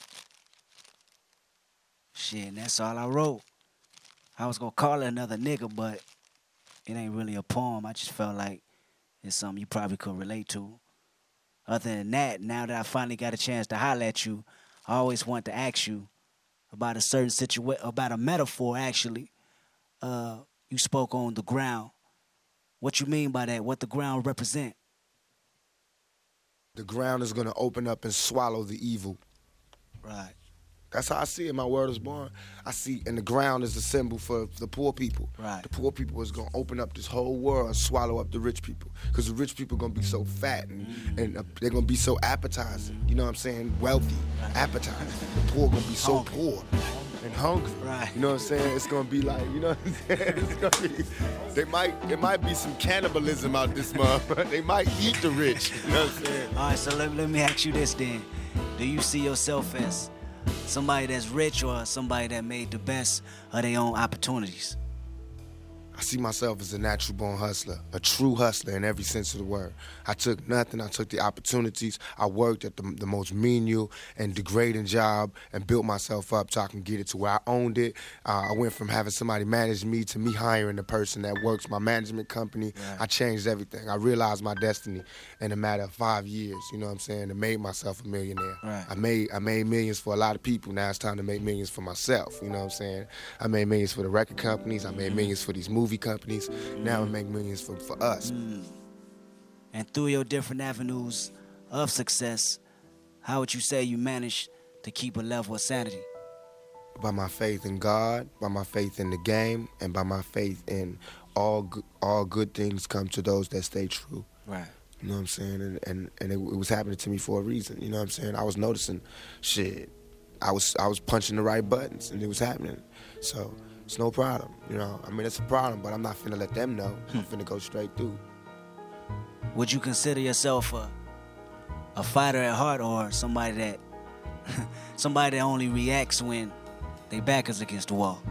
Shit, and that's all I wrote. I was gonna call it another nigga, but it ain't really a poem. I just felt like it's something you probably could relate to. Other than that, now that I finally got a chance to holler at you, I always want to ask you about a certain situation, about a metaphor, actually. Uh, you spoke on the ground. What you mean by that? What the ground represent? The ground is going to open up and swallow the evil. Right. That's how I see it. My word is born. I see, and the ground is the symbol for the poor people. Right. The poor people is going to open up this whole world and swallow up the rich people. Because the rich people are going to be so fat and, mm. and uh, they're going to be so appetizing. You know what I'm saying? Wealthy, right. Appetizing. The poor going to be so hungry. Poor and hungry. Right. You know what I'm saying? It's going to be like, you know what I'm saying? It's gonna be, they might, there might be some cannibalism out this month. They might eat the rich. You know what I'm saying? All right, so let, let me ask you this then. Do you see yourself as somebody that's rich or somebody that made the best of their own opportunities? I see myself as a natural born hustler, a true hustler in every sense of the word. I took nothing, I took the opportunities, I worked at the, the most menial and degrading job and built myself up so I can get it to where I owned it. Uh, I went from having somebody manage me to me hiring the person that works my management company. Right. I changed everything. I realized my destiny in a matter of five years, you know what I'm saying, and made myself a millionaire. Right. I made I made millions for a lot of people. Now it's time to make millions for myself, you know what I'm saying? I made millions for the record companies, I made millions for these movies movie companies. Now we make millions for, for us. Mm. And through your different avenues of success, how would you say you managed to keep a level of sanity? By my faith in God, by my faith in the game, and by my faith in all good, all good things come to those that stay true. Right. You know what I'm saying? And and, and it, it was happening to me for a reason. You know what I'm saying? I was noticing shit. I was I was punching the right buttons, and it was happening. So it's no problem, you know. I mean, it's a problem, but I'm not finna let them know. I'm finna go straight through. Would you consider yourself a a fighter at heart, or somebody that somebody that only reacts when they back is against the wall?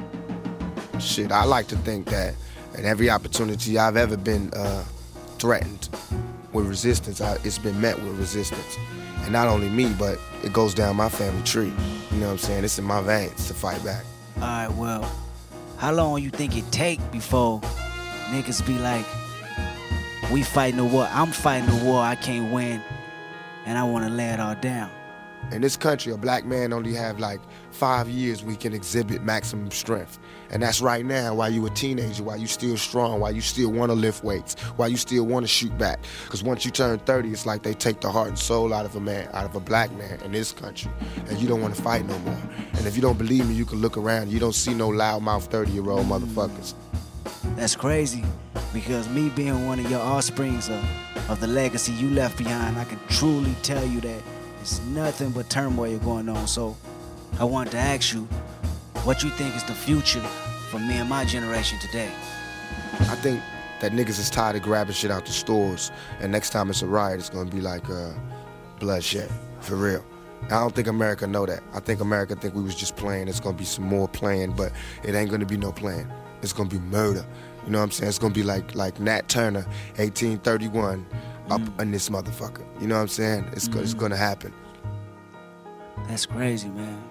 Shit, I like to think that at every opportunity I've ever been uh, threatened with resistance, I, it's been met with resistance. And not only me, but it goes down my family tree. You know what I'm saying? It's in my veins to fight back. All right, well, how long you think it take before niggas be like, we fighting a war, I'm fighting a war I can't win, and I want to lay it all down? In this country, a black man only have like five years we can exhibit maximum strength. And that's right now, while you a teenager, while you still strong, while you still want to lift weights, while you still want to shoot back. Because once you turn thirty, it's like they take the heart and soul out of a man, out of a black man in this country. And you don't want to fight no more. And if you don't believe me, you can look around. You don't see no loudmouth thirty-year-old motherfuckers. That's crazy, because me being one of your offsprings of, of the legacy you left behind, I can truly tell you that it's nothing but turmoil going on. So I wanted to ask you, what you think is the future for me and my generation today? I think that niggas is tired of grabbing shit out the stores, and next time it's a riot, it's gonna be like uh, bloodshed, for real. I don't think America know that. I think America think we was just playing. It's gonna be some more playing, but it ain't gonna be no playing. It's gonna be murder. You know what I'm saying? It's gonna be like like Nat Turner, eighteen thirty-one, up mm. in this motherfucker. You know what I'm saying? It's, mm. it's gonna happen. That's crazy, man.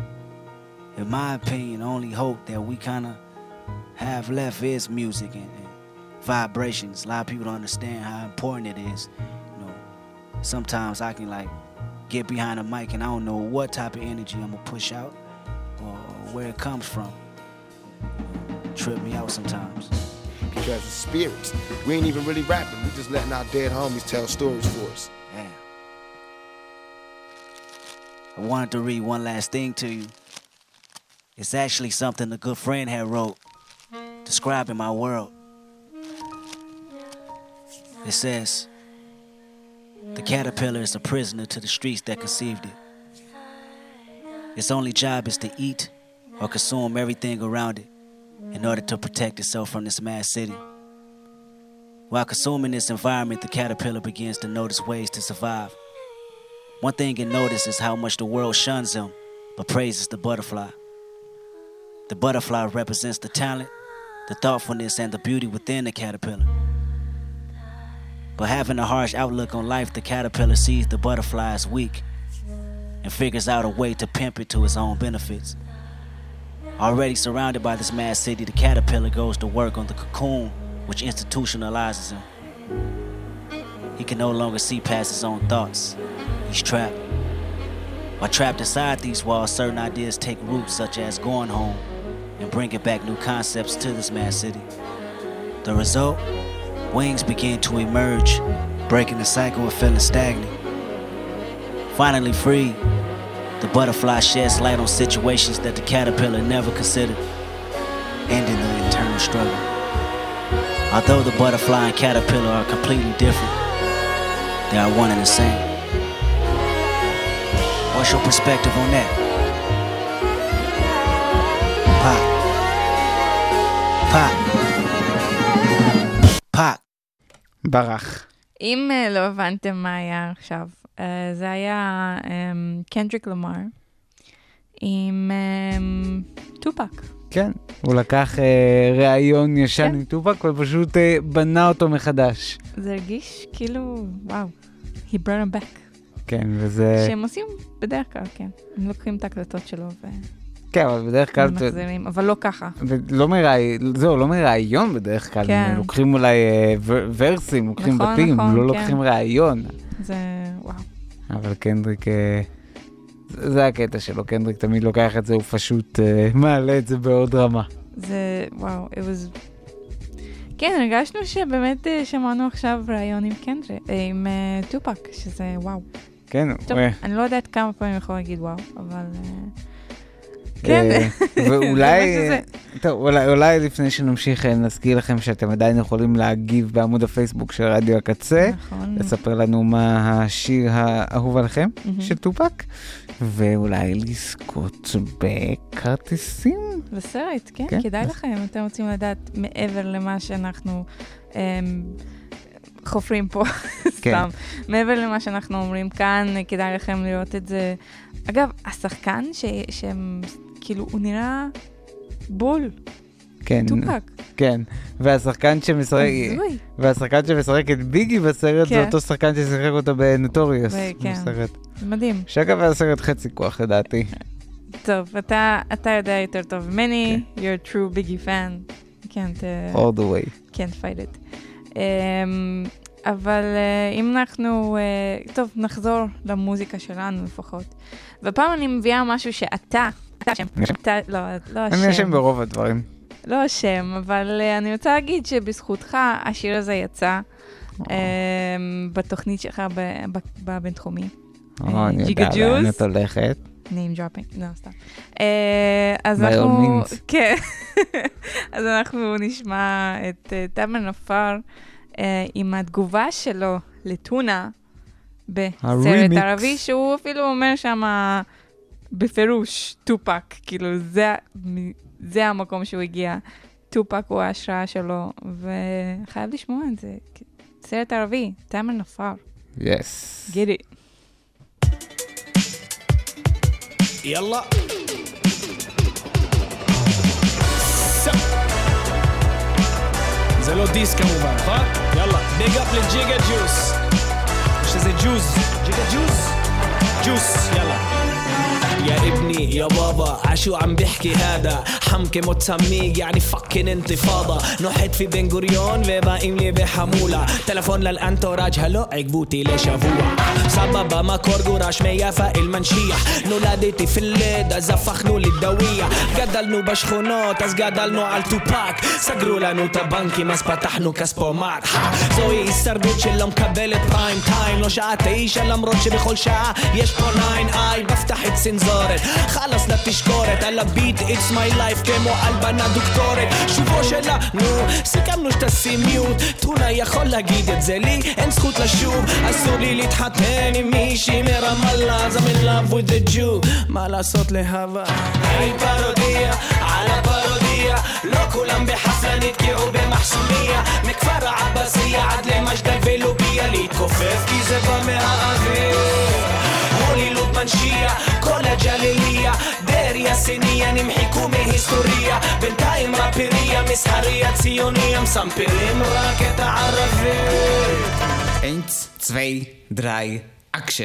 In my opinion, the only hope that we kind of have left is music and, and vibrations. A lot of people don't understand how important it is. You know, sometimes I can like get behind a mic and I don't know what type of energy I'm gonna push out or where it comes from. You know, trip me out sometimes. Because it's spirits. We ain't even really rapping. We just letting our dead homies tell stories for us. Yeah. I wanted to read one last thing to you. It's actually something a good friend had wrote, describing my world. It says, the caterpillar is a prisoner to the streets that conceived it. Its only job is to eat or consume everything around it in order to protect itself from this mad city. While consuming this environment, the caterpillar begins to notice ways to survive. One thing it notices is how much the world shuns him, but praises the butterfly. The butterfly represents the talent, the thoughtfulness, and the beauty within the caterpillar. But having a harsh outlook on life, the caterpillar sees the butterfly as weak and figures out a way to pimp it to its own benefits. Already surrounded by this mad city, the caterpillar goes to work on the cocoon, which institutionalizes him. He can no longer see past his own thoughts. He's trapped. While trapped inside these walls, certain ideas take root, such as going home and bringing back new concepts to this mad city. The result? Wings begin to emerge, breaking the cycle of feeling stagnant. Finally free, the butterfly sheds light on situations that the caterpillar never considered, ending the internal struggle. Although the butterfly and caterpillar are completely different, they are one and the same. What's your perspective on that? Pop. Pop. פאק. ברח. אם uh, לא הבנתם מה היה עכשיו, uh, זה היה um, קנדריק למר עם um, טופק. כן, הוא לקח ראיון ישן עם טופק ופשוט בנה אותו מחדש. זה הרגיש כאילו, וואו, he brought him back. כן, וזה... שהם עושים בדרך כלל, כן. הם לוקחים את ההקלטות שלו ו... כן, אבל בדרך כלל... מחזירים, אבל לא ככה. לא מראיון, זהו, לא מראיון בדרך כלל. כן. לוקחים אולי ורסים, לוקחים נכון, בתים, נכון, לא כן. לוקחים ראיון. זה, וואו. אבל קנדריק... זה הקטע שלו, קנדריק תמיד לוקח את זה, הוא פשוט מעלה את זה בעוד רמה. זה, וואו, it was... כן, הרגשנו שבאמת שמענו עכשיו ראיון עם קנדריק, עם טופק, שזה וואו. כן, טוב, אני לא יודעת כמה פעמים יכול להגיד וואו, אבל... כן. ואולי, טוב, אולי, אולי לפני שנמשיך נזכיר לכם שאתם עדיין יכולים להגיב בעמוד הפייסבוק של רדיו הקצה, נכון. לספר לנו מה השיר האהוב עליכם של טופק, ואולי לזכות בכרטיסים. בסרט, כן, כדאי לכם, אתם רוצים לדעת מעבר למה שאנחנו חופרים פה, סתם. מעבר למה שאנחנו אומרים כאן, כדאי לכם לראות את זה. אגב, השחקן שהם, כאילו, הוא נראה בול. כן. טופק. כן. והשחקן שמשחק, והשחקן שמשחק את ביגי בסרט, זה אותו שחקן ששיחק אותו בנוטוריוס. כן. מדהים. שאגב, היה סרט חצי כוח, לדעתי. טוב, אתה יודע יותר טוב ממני, you're a true Biggie fan. can't... all the way. can't fight it. אבל אם אנחנו, טוב, נחזור למוזיקה שלנו לפחות. והפעם אני מביאה משהו שאתה, אתה השם, לא, לא השם. אני השם ברוב הדברים. לא השם, אבל אני רוצה להגיד שבזכותך השיר הזה יצא בתוכנית שלך בבינתחומי. אני יודע לאן את הולכת. name dropping, לא, סתם. אז אנחנו, כן, אז אנחנו נשמע את תמר נפאר, עם התגובה שלו לטונה בסרט ערבי, שהוא אפילו אומר שם בפירוש טופק, כאילו זה, זה המקום שהוא הגיע. טופק הוא ההשראה שלו, וחייב לשמוע את זה. סרט ערבי, תמר נפאר. Yes. Get it. يلا זה לא דיס כמובן, נכון? יאללה, ביג אפ לג'יגה ג'וס. שזה ג'וס, ג'יגה ג'וס? ג'וס, יאללה. يا ابني يا بابا عشو عم بحكي هذا حمكة متسميق يعني فكن انتفاضة نحت في بن غوريون وباقيم لي بحمولة تلفون للانتوراج هلو عقبوتي ليش ابوع سببا ما كورجوراش ميافا المنشيح نولدتي في الليد زفخنو للدوية قدلنو بشخونات از قدلنو على توباك سقروا لنو تبانكي مس فتحنو كسبومات زوي السردوت شلو مكبلت برايم تايم لو شاعة تعيش الامروتش بخل شاعة يش بوناين اي بفتح سنزارت خلص لا تشكورت على بيت اتس ماي لايف كيمو قلبنا دكتورت شوفوا شلا نو سكمنو شتسي ميوت تونا יכול להגיד את זה לי אין זכות לשוב אסור לי להתחתן עם מישהי מרמאללה אז I'm in love with the Jew מה לעשות להבה היי פרודיה על הפרודיה לא כולם בחפלה נתקעו במחסומיה מכפר העבסיה עד למג'דל ולוביה להתכופף כי זה בא מהאוויר הולילות מנשיה כל הג'ליליה דריה סיניה נמחיקו מהיסטוריה בינתיים רפיריה מסחריה ציוניה מסמפרים רק את הערבים אינץ, צווי, דרי, אקשן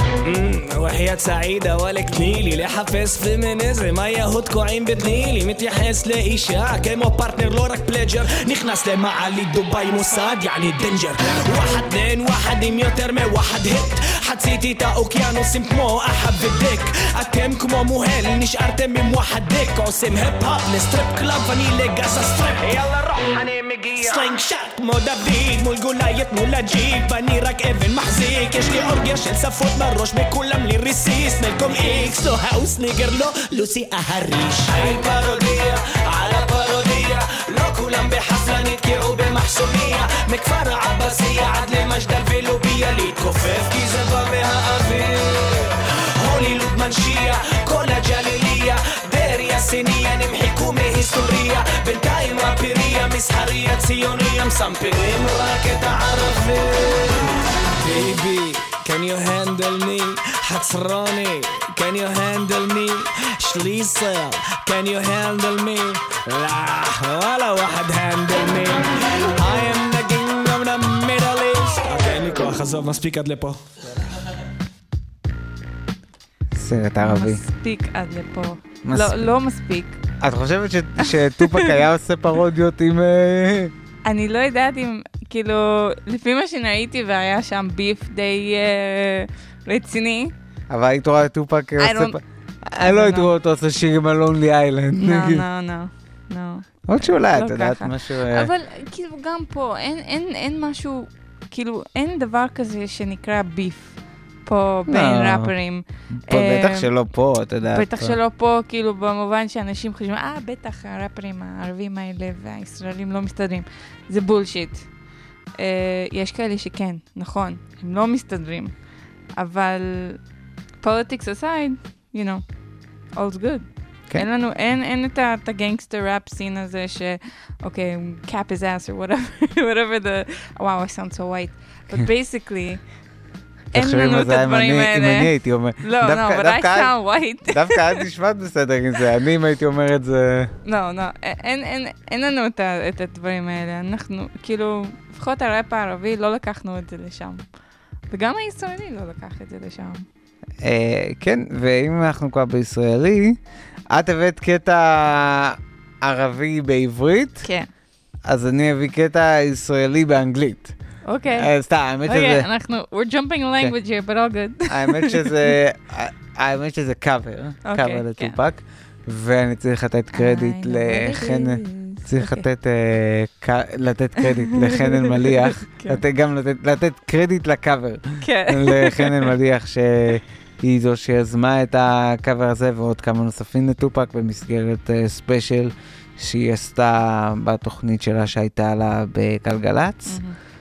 وحياة سعيدة ولك تنيلي لحفظ فيمينيزم ايهو تكوعين بتنيلي متيحس لإيشاع كيمو بارتنر لورك بليجر نخنس لمعالي دبي موساد يعني دنجر واحد اثنين واحد ميوتر من واحد هيت حدسيتي تا اوكيانوس كمو احب الديك اتم كمو مهل نشقرتم من واحد ديك عصم هيب هاب لستريب كلاب فانيلي قاسا ستريب يلا روح هنمجية سلينج شات مو دافيد مو الجولايت مو لاجيب بانيرك ايفن محزيك يشلي اورجيا شل سفوت بالروش بكلم لي الرسيس ملكم اكس لو هاوس نيجر لو لوسي اهريش هاي بارودية على بارودية لو كلم بحفلة نتكعوا بمحسومية مكفر عباسية عدل مجدل فيلوبية ليتكفف كي زبا بها أفير هوليلود منشية كولا جليلية ديريا سينية نمحكو مهيستورية بنتايم رابيرية مسحرية سيونية مسامبرين راكت عرفين Baby, can you handle me? חצרוני, can you handle me? שליסר, can you handle me? لا, ولا واحد handle me. I am the king of the Middle East. אוקיי, אין לי כוח, עזוב, מספיק עד לפה. סרט ערבי. מספיק עד לפה. לא, לא מספיק. את חושבת שטופק היה עושה פרודיות עם... אני לא יודעת אם, כאילו, לפי מה שראיתי והיה שם ביף די רציני. אבל היית רואה טופק עושה... אני לא הייתי רואה אותו עושה שיר עם הלונלי איילנד. לא, לא, לא, לא. עוד שאולי, את יודעת משהו... אבל כאילו גם פה, אין משהו, כאילו, אין דבר כזה שנקרא ביף. פה בין ראפרים. בטח שלא פה, אתה יודע. בטח שלא פה, כאילו במובן שאנשים חושבים, אה, בטח הראפרים הערבים האלה והישראלים לא מסתדרים. זה בולשיט. יש כאלה שכן, נכון, הם לא מסתדרים. אבל politics aside, you know, all's good. אין לנו, אין את הגנגסטר ראפ סין הזה ש, אוקיי, cap his ass or whatever, whatever the, wow, I sound so white. But basically, אין לנו את הדברים האלה. אם אני הייתי אומר... לא, לא, but I sound white. דווקא את נשמעת בסדר עם זה, אני אם הייתי אומר את זה... לא, לא, אין לנו את הדברים האלה. אנחנו, כאילו, לפחות הראפ הערבי, לא לקחנו את זה לשם. וגם הישראלי לא לקח את זה לשם. כן, ואם אנחנו כבר בישראלי, את הבאת קטע ערבי בעברית? כן. אז אני אביא קטע ישראלי באנגלית. אוקיי. סתם, האמת שזה... אוקיי, אנחנו, we're jumping language here, but all good. האמת שזה, האמת שזה קאבר, קאבר לטופק, ואני צריך לתת קרדיט לחן, צריך לתת, לתת קרדיט לחנן מליח, גם לתת קרדיט לקאבר, לחנן מליח שהיא זו שיזמה את הקאבר הזה, ועוד כמה נוספים לטופק במסגרת ספיישל שהיא עשתה בתוכנית שלה שהייתה לה בגלגלץ.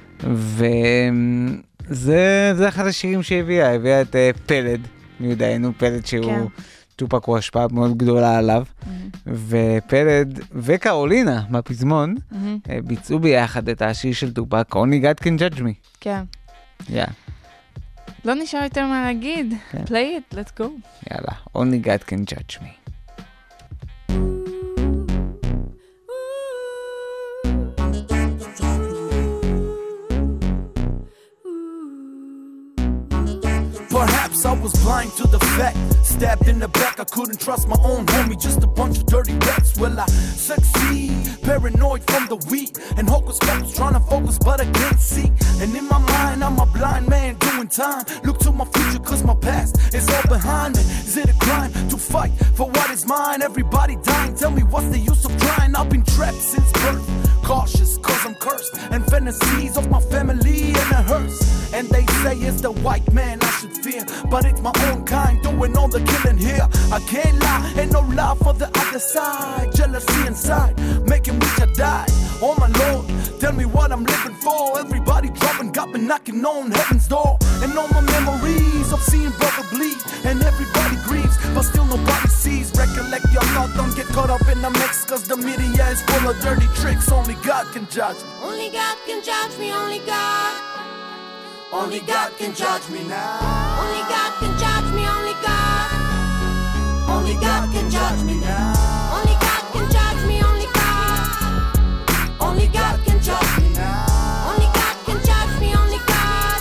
וזה אחד השירים שהביאה, הביאה את פלד, מי יודענו, פלד שהוא, טופק הוא השפעה מאוד גדולה עליו, ופלד וקרולינה מהפזמון ביצעו ביחד את השיר של טופק, Only God Can Judge Me. כן. יאללה. לא נשאר יותר מה להגיד, play it, let's go. יאללה, Only God Can Judge Me. Perhaps I was blind to the fact, stabbed in the back, I couldn't trust my own homie, just a bunch of dirty rats. Will I succeed? Paranoid from the weak, and hocus pocus trying to focus but I can't see. And in my mind I'm a blind man doing time, look to my future cause my past is all behind me. Is it a crime to fight for what is mine? Everybody dying, tell me what's the use of trying? I've been trapped since birth, cautious cause I'm cursed, and fantasies of my family and a hearse. And they say it's the white man I should fear, but it's my own kind doing all the killing here. I can't lie, ain't no love for the other side. Jealousy inside, making wish I died. Oh my Lord, tell me what I'm living for. Everybody dropping, got me knocking on heaven's door. And all my memories of seeing brother bleed, and everybody grieves, but still nobody sees. Recollect your thought, don't get caught up in the mix, cause the media is full of dirty tricks. Only God can judge me. Only God can judge me, only God. Only God can judge me now. Only God can judge me, only God. Only God can judge me now. Only God can judge me, only God. Only God can judge me now. Only God can judge me, only God.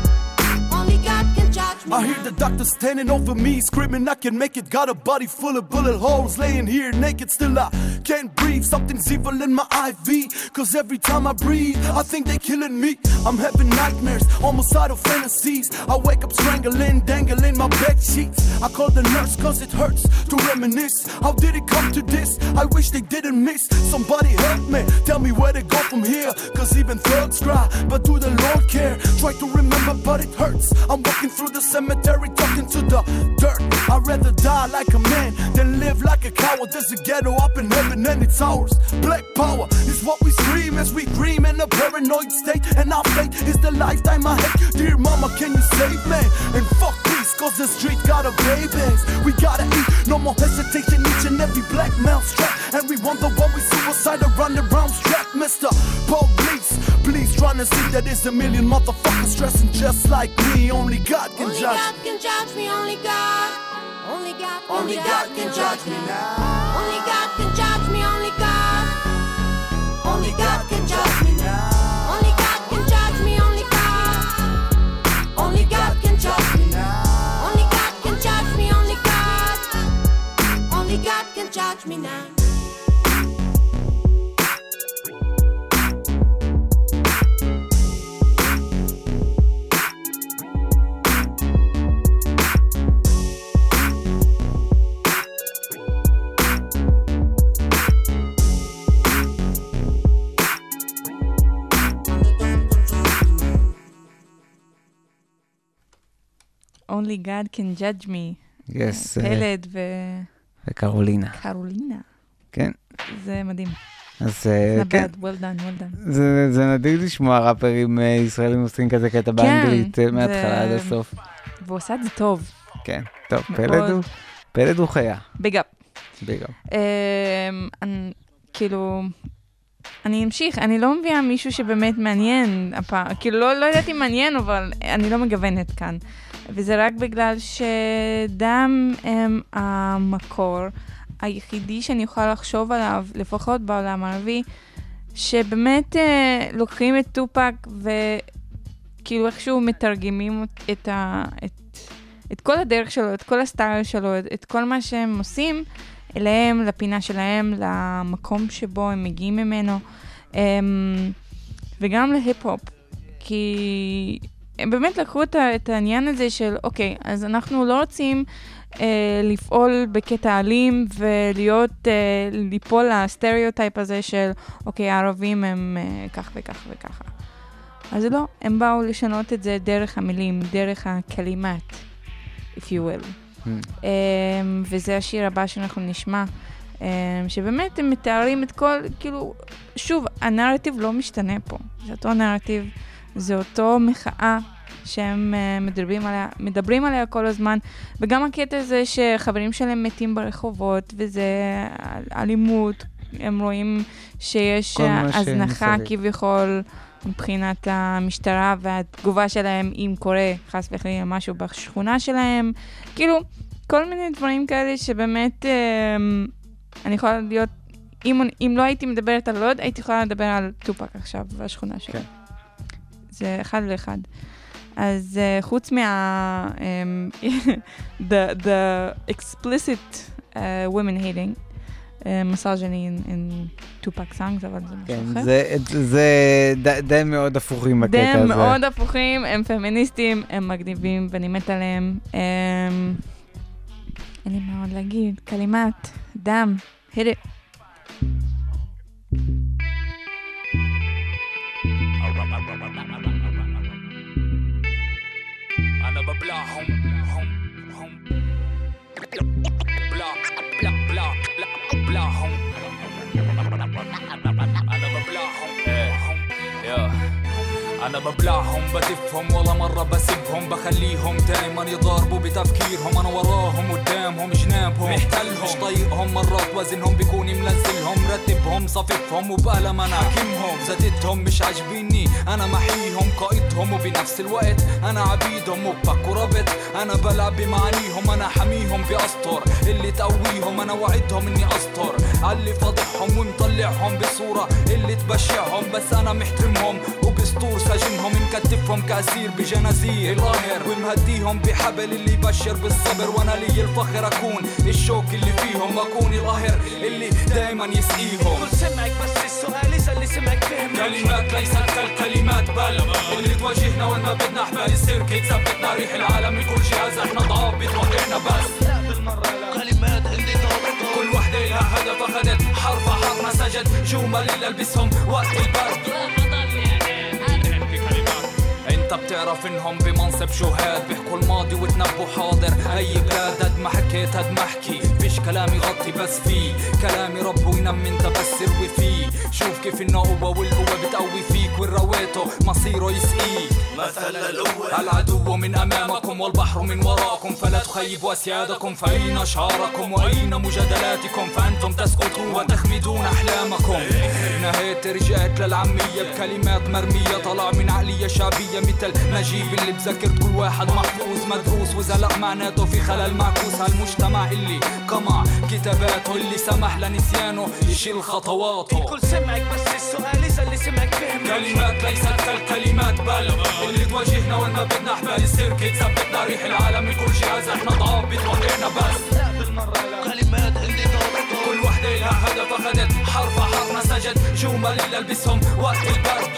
Only God can judge me. I hear the doctor standing over me, screaming I can make it. Got a body full of bullet holes, laying here naked, still I can't breathe. Something's evil in my I V, cause every time I breathe I think they killing me. I'm having nightmares, homicidal fantasies. I wake up strangling, dangling my bed sheets. I call the nurse cause it hurts to reminisce. How did it come to this? I wish they didn't miss. Somebody help me, tell me where to go from here, cause even thugs cry, but do the Lord care? Try to remember but it hurts. I'm walking through the cemetery talking to the dirt. I'd rather die like a man than live like a coward. There's a ghetto up in heaven and it's ours. Black power is what we scream as we dream in a paranoid state, and our fate is the lifetime I hate. Dear mama, can you save me? And fuck peace, cause the street got a babies. We gotta eat, no more hesitation. Each and every black male strap, and we wonder why we suicide around the brown strap. Mister Police, please trying to see that there's a million motherfuckers stressing just like me. Only God can Only judge God can judge me, only God. Only God, Only God can judge me now. Only God can judge me, only God. Only God can judge me now. Only God can judge me, only God. Only God can judge me now. Only God can judge me, only God. Only God can judge me now. Only God can judge me. Yes. פלד ו... וקרולינה. קרולינה. כן. זה מדהים. אז כן. well done, well done. זה, זה נדיר לשמוע ראפרים ישראלים עושים כזה קטע באנגלית מההתחלה עד הסוף. והוא עושה את זה טוב. כן, טוב, פלד הוא, פלד הוא חיה. ביג אפ. ביג אפ. כאילו, אני אמשיך, אני לא מביאה מישהו שבאמת מעניין, כאילו לא, לא ידעתי מעניין, אבל אני לא מגוונת כאן. וזה רק בגלל שדם הם המקור היחידי שאני יכולה לחשוב עליו, לפחות בעולם הערבי, שבאמת אה, לוקחים את טופק וכאילו איכשהו מתרגמים את, ה, את, את כל הדרך שלו, את כל הסטייל שלו, את, את כל מה שהם עושים אליהם, לפינה שלהם, למקום שבו הם מגיעים ממנו, אה, וגם להיפ-הופ, כי הם באמת לקחו את, את העניין הזה של, אוקיי, אז אנחנו לא רוצים אה, לפעול בקטע אלים ולהיות, אה, ליפול לסטריאוטייפ הזה של, אוקיי, הערבים הם אה, כך וכך וככה. אז לא, הם באו לשנות את זה דרך המילים, דרך הקלימת, if you will. Mm. אה, וזה השיר הבא שאנחנו נשמע, אה, שבאמת הם מתארים את כל, כאילו, שוב, הנרטיב לא משתנה פה. זה אותו נרטיב, זה אותו מחאה שהם uh, מדברים עליה, מדברים עליה כל הזמן, וגם הקטע הזה שחברים שלהם מתים ברחובות, וזה אלימות, הם רואים שיש הזנחה כביכול מבחינת המשטרה, והתגובה שלהם אם קורה חס וחלילה משהו בשכונה שלהם, כאילו כל מיני דברים כאלה שבאמת uh, אני יכולה להיות, אם, אם לא הייתי מדברת על לוד, הייתי יכולה לדבר על טופק עכשיו והשכונה שלה. כן. זה אחד לאחד. אז uh, חוץ מה um, the the explicit uh, women hating uh, misogyny in, in Tupac songs, אבל זה כן, משהו אחר. זה, זה ד, די מאוד הפוכים בקטע הזה. די מאוד הפוכים, הם פמיניסטים, הם מגניבים ואני מת עליהם. Um, אין לי מה עוד להגיד, קלימת, דם, hit it. أنا ببلعهم هم هم بلا بلا بلا ببلعهم أنا ببلعهم هم يا أنا ببلعهم بدفهم ولا مرة بسيبهم بخليهم دايما يضاربوا بتفكيرهم أنا وراهم قدامهم جنابهم محتلهم مش طايقهم مرات وزنهم بيكون ملزلهم رتبهم صففهم وبقلم أنا حاكمهم زادتهم مش عاجبيني أنا محيهم قائدهم وبنفس الوقت أنا عبيدهم وبفك وربط أنا بلعب بمعانيهم أنا حميهم بأسطر اللي تقويهم أنا وعدهم إني أسطر علي فاضحهم ومطلعهم بصورة اللي تبشعهم بس أنا محترمهم وبسطور ساجنهم مكتفهم كأسير بجنازير القاهر ومهديهم بحبل اللي يبشر بالصبر وانا لي الفخر اكون الشوك اللي فيهم اكون القاهر اللي دايما يسقيهم كل سمعك بس السؤال اذا اللي سمعك فهم كلمات ليست كالكلمات بل اللي تواجهنا وانا بدنا احبال السيرك يتثبتنا ريح العالم لكل جهاز احنا ضعاف بتوقعنا بس لا بالمرة لا كلمات اللي ضابطها كل وحدة لها هدف اخذت حرف حرف مسجد جمل اللي البسهم وقت البرد انت تعرف انهم بمنصب شهاد بيحكوا الماضي وتنبوا حاضر اي بلاد. قد ما حكيت قد ما احكي فيش كلامي غطي بس فيه كلامي رب وينم انت بس اروي فيه. شوف كيف النقوة والقوة بتقوي فيك والرويته مصيره يسقيك. مثل الأول العدو من امامكم والبحر من وراكم فلا تخيبوا اسيادكم. فاين شعاركم واين مجادلاتكم فانتم تسقطون وتخمدون احلامكم. نهيت رجعت للعامية بكلمات مرمية طلع من عقلية شعبية مثل نجيب اللي بذكرت كل واحد محفوظ مدروس وزلق معناته في خلل معكوس. هالمجتمع اللي قمع كتاباته اللي سمح لنسيانه يشيل خطواته. الكل سمعك بس السؤال إذا اللي سمعك فهم. كلمات ليست كالكلمات بل اللي تواجهنا وين ما بدنا حبال السيركت ثبتنا ريح العالم الكل جهاز احنا ضعاف بتوقعنا بس. لا بالمرة لا كلمات عندي ضابطة كل وحدة لها هدف أخذت حرف حرف نسجت جمل اللي لبسهم وقت البرد.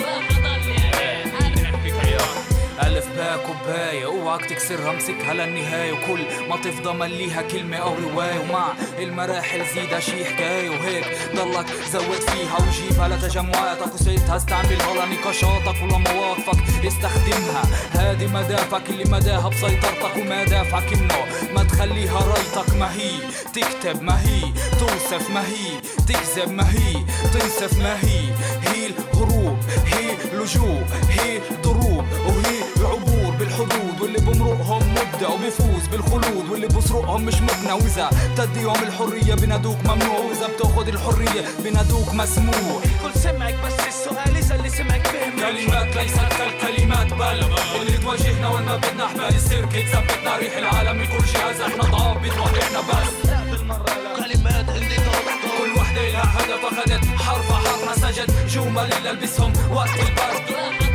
ألف باء كوباية اوعك تكسرها امسكها للنهاية وكل ما تفضى مليها كلمة أو رواية ومع المراحل زيدها شي حكاية وهيك ضلك زود فيها وجيبها لتجمعاتك وسيتها استعملها لنقاشاتك ولمواقفك استخدمها. هادي مدافعك اللي مداها بسيطرتك وما دافعك انه ما تخليها رايتك. ما هي تكتب ما هي توصف ما هي تكذب ما هي تنسف ما هي هي الهروب هي لجوء هي ضروب وهي العبور بالحدود واللي بمرقهم مبدع وبيفوز بالخلود واللي بسرقهم مش مبنى. وإذا بتديهم الحرية بنادوك ممنوع وإذا بتاخد الحرية بنادوك مسموع. الكل سمعك بس السؤال إذا اللي سمعك فهم. كلمات ليست كالكلمات بل اللي تواجهنا وين ما بدنا حبال السيركت ثبتنا ريح العالم الكل جهاز احنا ضعاف بتوقعنا بس. لا بالمرة لا كلمات عندي ضابطة كل وحدة لها هدف أخذت حرف حرف نسجت جمل اللي لبسهم وقت البرد.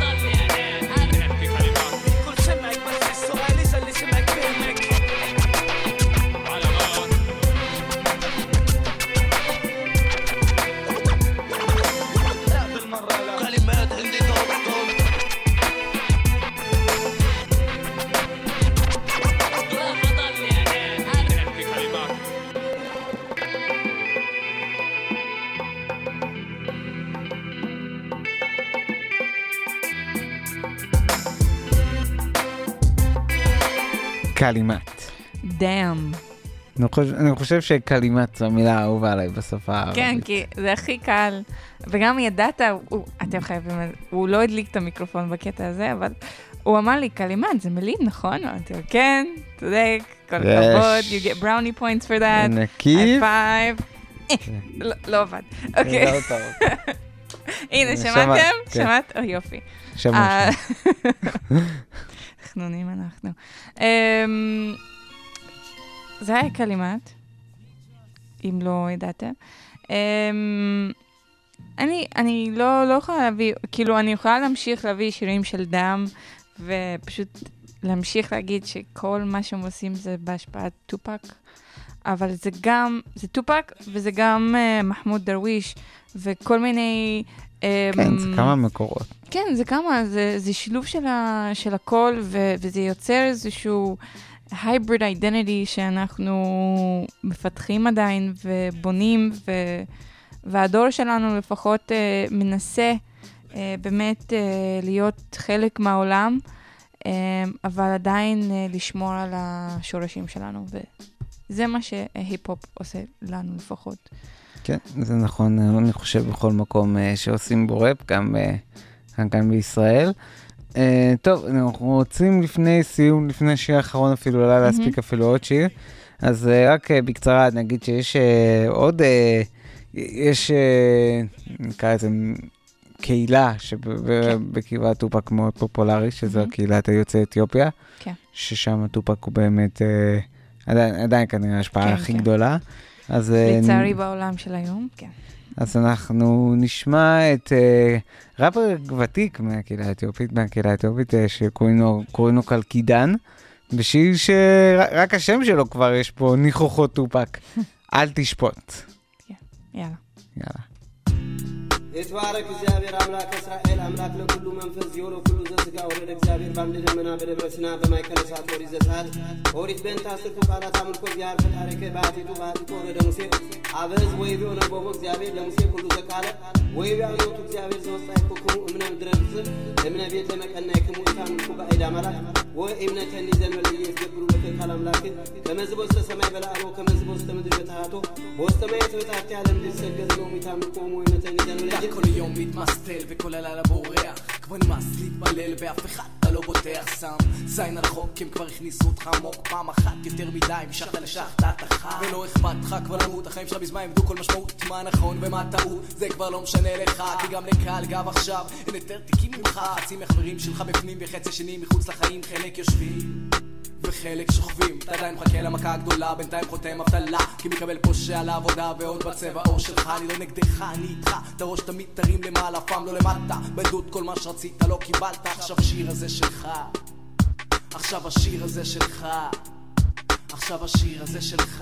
כלימת. דאם. אני חושב שכלימת זו המילה האהובה עליי בשפה הערבית. כן, כי זה הכי קל. וגם ידעת, אתם חייבים, הוא לא הדליק את המיקרופון בקטע הזה, אבל הוא אמר לי, כלימת, זה מילים, נכון? אמרתי לו, כן, תודק, כל הכבוד, you get brownie points for that. נקיף. high five. לא עבד. אוקיי. לא טוב. הנה, שמעתם? שמעת? או יופי. שמעתם. חנונים אנחנו. זה היה כלימת, אם לא ידעתם. אני, אני לא, לא יכולה להביא, כאילו אני יכולה להמשיך להביא שירים של דם, ופשוט להמשיך להגיד שכל מה שהם עושים זה בהשפעת טופק, אבל זה גם, זה טופק, וזה גם uh, מחמוד דרוויש, וכל מיני... Um, כן, זה כמה מקורות. כן, זה כמה, זה, זה שילוב של, ה, של הכל, ו, וזה יוצר איזשהו hybrid identity שאנחנו מפתחים עדיין, ובונים, ו, והדור שלנו לפחות uh, מנסה uh, באמת uh, להיות חלק מהעולם, uh, אבל עדיין uh, לשמור על השורשים שלנו, וזה מה שהיפ-הופ עושה לנו לפחות. כן, זה נכון, אני חושב בכל מקום שעושים בו ראפ, גם כאן בישראל. טוב, אנחנו רוצים לפני סיום, לפני שיר האחרון אפילו, אולי להספיק אפילו עוד שיר, אז רק בקצרה נגיד שיש עוד, יש, נקרא איזה קהילה שבקרבה טופק מאוד פופולרי, שזו קהילת היוצאי אתיופיה, ששם טופק הוא באמת, עדיין כנראה ההשפעה הכי גדולה. אז לצערי בעולם של היום, כן. אז אנחנו נשמע את uh, ראפר ותיק מהקהילה האתיופית, מהקהילה האתיופית שקוראים לו קלקידן, בשיר שרק השם שלו כבר יש פה ניחוחות טופק. אל תשפוט. יאללה. יאללה. يتبارك እግዚአብሔር አምላክ እስራኤል አምላክ ለሁሉ መንፈስ ዮሮ ሁሉ ዘስጋ ወረደ እግዚአብሔር ባንድ ደመና በደብረ ሲና በማይከለ እሳት ወሪት ዘሳት ወሪት በእንተ አስርቱ ቃላት አምልኮ እግዚአብሔር ፈጣሪከ ባቲቱ ባቲቱ ወረደ ሙሴ አበዝ ወይ ቢሆነ ቦቦ እግዚአብሔር ለሙሴ ሁሉ ዘቃለ ወይ ቢያኖቱ እግዚአብሔር ዘወሳይ ኩኩ እምነ ድረስ እምነ ቤተ መቀና ይከሙ ታምልኩ ባይዳ ማለት ወይ እምነ ከኒ ዘመለ ይስገብሩ ለከካል አምላክ ከመዝቦስ ሰማይ በላአሮ ከመዝቦስ ምድር በታቶ ወስተማይ ተወጣጣ ያለ እንዲሰገድ ነው ሚታምልኩ ወይ ነተኒ ዘመለ כל יום מתמסטל וכל הלילה בורח כבר נמאס להתפלל ואף אחד אתה לא בוטח שם זין הרחוק הם כבר הכניסו אותך עמוק פעם אחת יותר מדי המשכת לשחת אתה חי ולא אכפת לך כבר למות החיים שלך בזמן עמדו כל משמעות מה נכון ומה טעות זה כבר לא משנה לך כי גם לקהל גב עכשיו אין יותר תיקים ממך חצי מחברים שלך בפנים וחצי שני מחוץ לחיים חלק יושבים וחלק שוכבים אתה עדיין מחכה למכה הגדולה בינתיים חותם אבטלה כי מקבל פושע לעבודה ועוד בצבע אור שלך אני לא נגדך אני איתך את הראש תמיד תרים למעלה פעם לא למטה בלדות כל מה שרצית לא קיבלת עכשיו השיר הזה שלך עכשיו השיר הזה שלך עכשיו השיר הזה שלך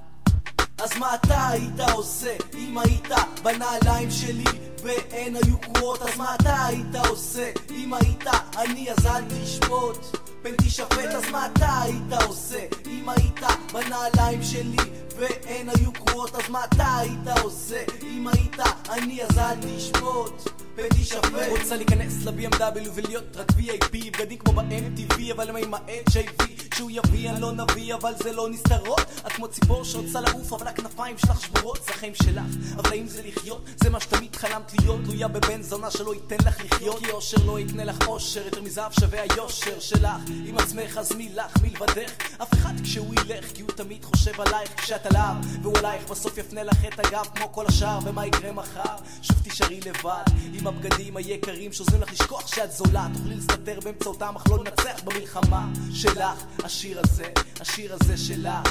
אז מה אתה היית עושה אם היית בנעליים שלי ואין היו קרועות אז מה אתה היית עושה אם היית אני אז אל תשפוט בן תשפט אז מה אתה היית עושה אם היית בנעליים שלי ואין היו קרועות אז מה אתה היית עושה אם היית אני אז אל תשפוט בן תשפט רוצה להיכנס ל-בי אם דאבליו ולהיות רק וי איי פי בגדים כמו ב-אם טי וי אבל מה עם ה-אייץ' איי וי שהוא יביא אני לא נביא אבל זה לא נסתרות את כמו ציפור שרוצה לעוף אבל הכנפיים שלך שבורות זה החיים שלך אבל האם זה לחיות זה מה שתמיד חלמת להיות תלויה בבן זונה שלא ייתן לך לחיות כי אושר לא יקנה לך אושר יותר מזהב שווה היושר שלך עם עצמך אז מי לך מלבדך אף אחד כשהוא ילך כי הוא תמיד חושב עלייך כשאת עליו והוא עלייך בסוף יפנה לך את הגב כמו כל השאר ומה יקרה מחר שוב תשארי לבד עם הבגדים היקרים שעוזרים לך לשכוח שאת זולה תוכלי להסתתר באמצעותם אך לא לנצח במלחמה שלך השיר הזה, השיר הזה שלך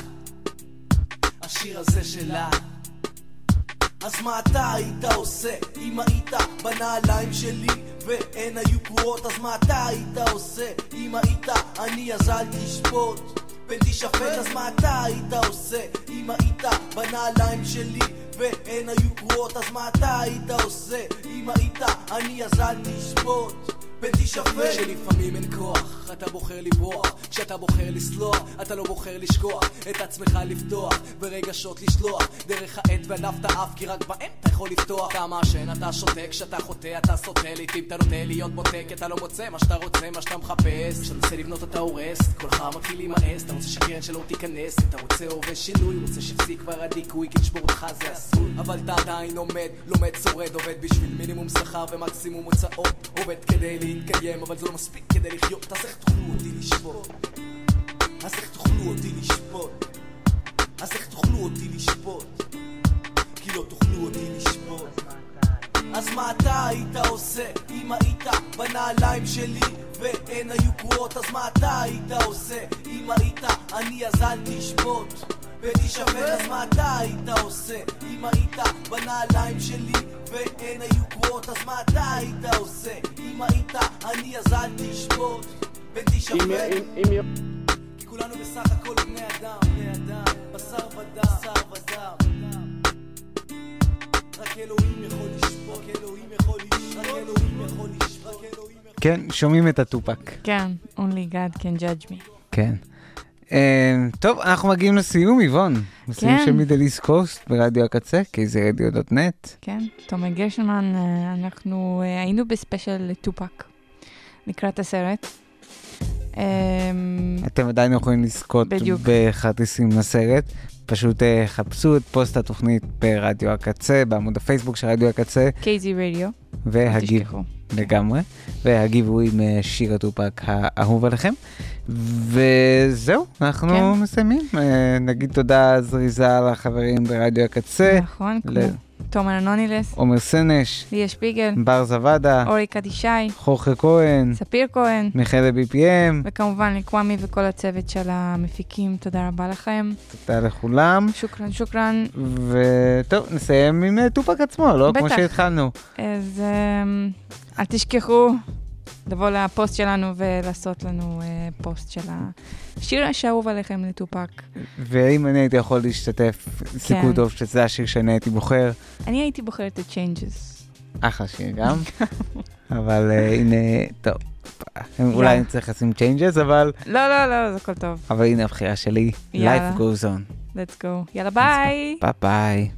השיר הזה שלך אז מה אתה היית עושה אם היית בנעליים שלי ואין היו קרועות אז מה אתה היית עושה אם היית אני אז אל תשפוט בן תשפט אז מה אתה היית עושה אם היית בנעליים שלי ואין היו קרועות אז מה אתה היית עושה אם היית אני אז אל תשפוט בן תשפט שלפעמים אין כוח אתה בוחר לברוח כשאתה בוחר לסלוח אתה לא בוחר לשכוח את עצמך לפתוח ברגשות לשלוח דרך העט והדף את האף כי רק בהם אתה יכול לפתוח אתה מעשן אתה שותק כשאתה חוטא אתה סוטה לעתים אתה נוטה להיות בוטק אתה לא מוצא מה שאתה רוצה מה שאתה מחפש כשאתה מנסה לבנות אתה הורס כולך מתחיל להימאס אתה רוצה שקרן שלא תיכנס אתה רוצה הווה שינוי רוצה שפסיק כבר הדיכוי כי לשבור אותך זה אסור אבל אתה עדיין עומד לומד שורד עובד בשביל מינימום שכר ומקסימום הוצאות עובד כדי להתקיים אבל זה לא מספיק כדי לחיות אז איך תוכלו אותי לשפוט אז איך תוכלו אותי לשפוט אז איך תוכלו אותי לשפוט כי לא תוכלו אותי לשפוט אז מה אתה היית עושה אם היית בנעליים שלי ואין היו קרועות אז מה אתה היית עושה אם היית אני אז אל תשפוט ותשפט אז מה אתה היית עושה אם היית בנעליים שלי ואין היו קרועות אז מה אתה היית עושה אם היית אני אז אל תשפוט ותשפט כי כולנו בסך הכל בני אדם בני אדם בשר ודם בשר ודם רק אלוהים יכול לשפוט רק אלוהים יכול לשפוט רק אלוהים יכול לשפוט כן, שומעים את הטופק. כן, only God can judge me. כן. טוב, אנחנו מגיעים לסיום, איבון. לסיום של מידל איסט קוסט ברדיו הקצה, קייזי רדיו דוט נט. כן, תומר גרשנמן, אנחנו היינו בספיישל לטופק, לקראת הסרט. אתם עדיין יכולים לזכות בכרטיסים לסרט. פשוט חפשו את פוסט התוכנית ברדיו הקצה, בעמוד הפייסבוק של רדיו הקצה. קייזי רדיו. והגיבו. לגמרי. והגיבו עם שיר הטופק האהוב עליכם. וזהו, אנחנו כן. מסיימים. נגיד תודה זריזה לחברים ברדיו הקצה. נכון, כמו תומר אנונילס. עומר סנש. ליה שפיגל. בר זוודה. אורי קדישי. חורכה כהן. ספיר כהן. מיכאל בי פי אם. וכמובן לקוואמי וכל הצוות של המפיקים. תודה רבה לכם. תודה לכולם. שוקרן, שוקרן. וטוב, נסיים עם טופק עצמו, לא? בטח. כמו שהתחלנו. אז אל תשכחו לבוא לפוסט שלנו ולעשות לנו uh, פוסט של השיר השאהוב עליכם לטופק. ואם אני הייתי יכול להשתתף, כן. סיכוי טוב שזה השיר שאני הייתי בוחר. אני הייתי בוחרת את Changes. אחלה שיר גם. אבל הנה, טוב. אולי נצטרך לשים changes, אבל... לא, לא, לא, זה הכל טוב. אבל הנה הבחירה שלי, Life Goes On. Let's go. יאללה, ביי. ביי ביי.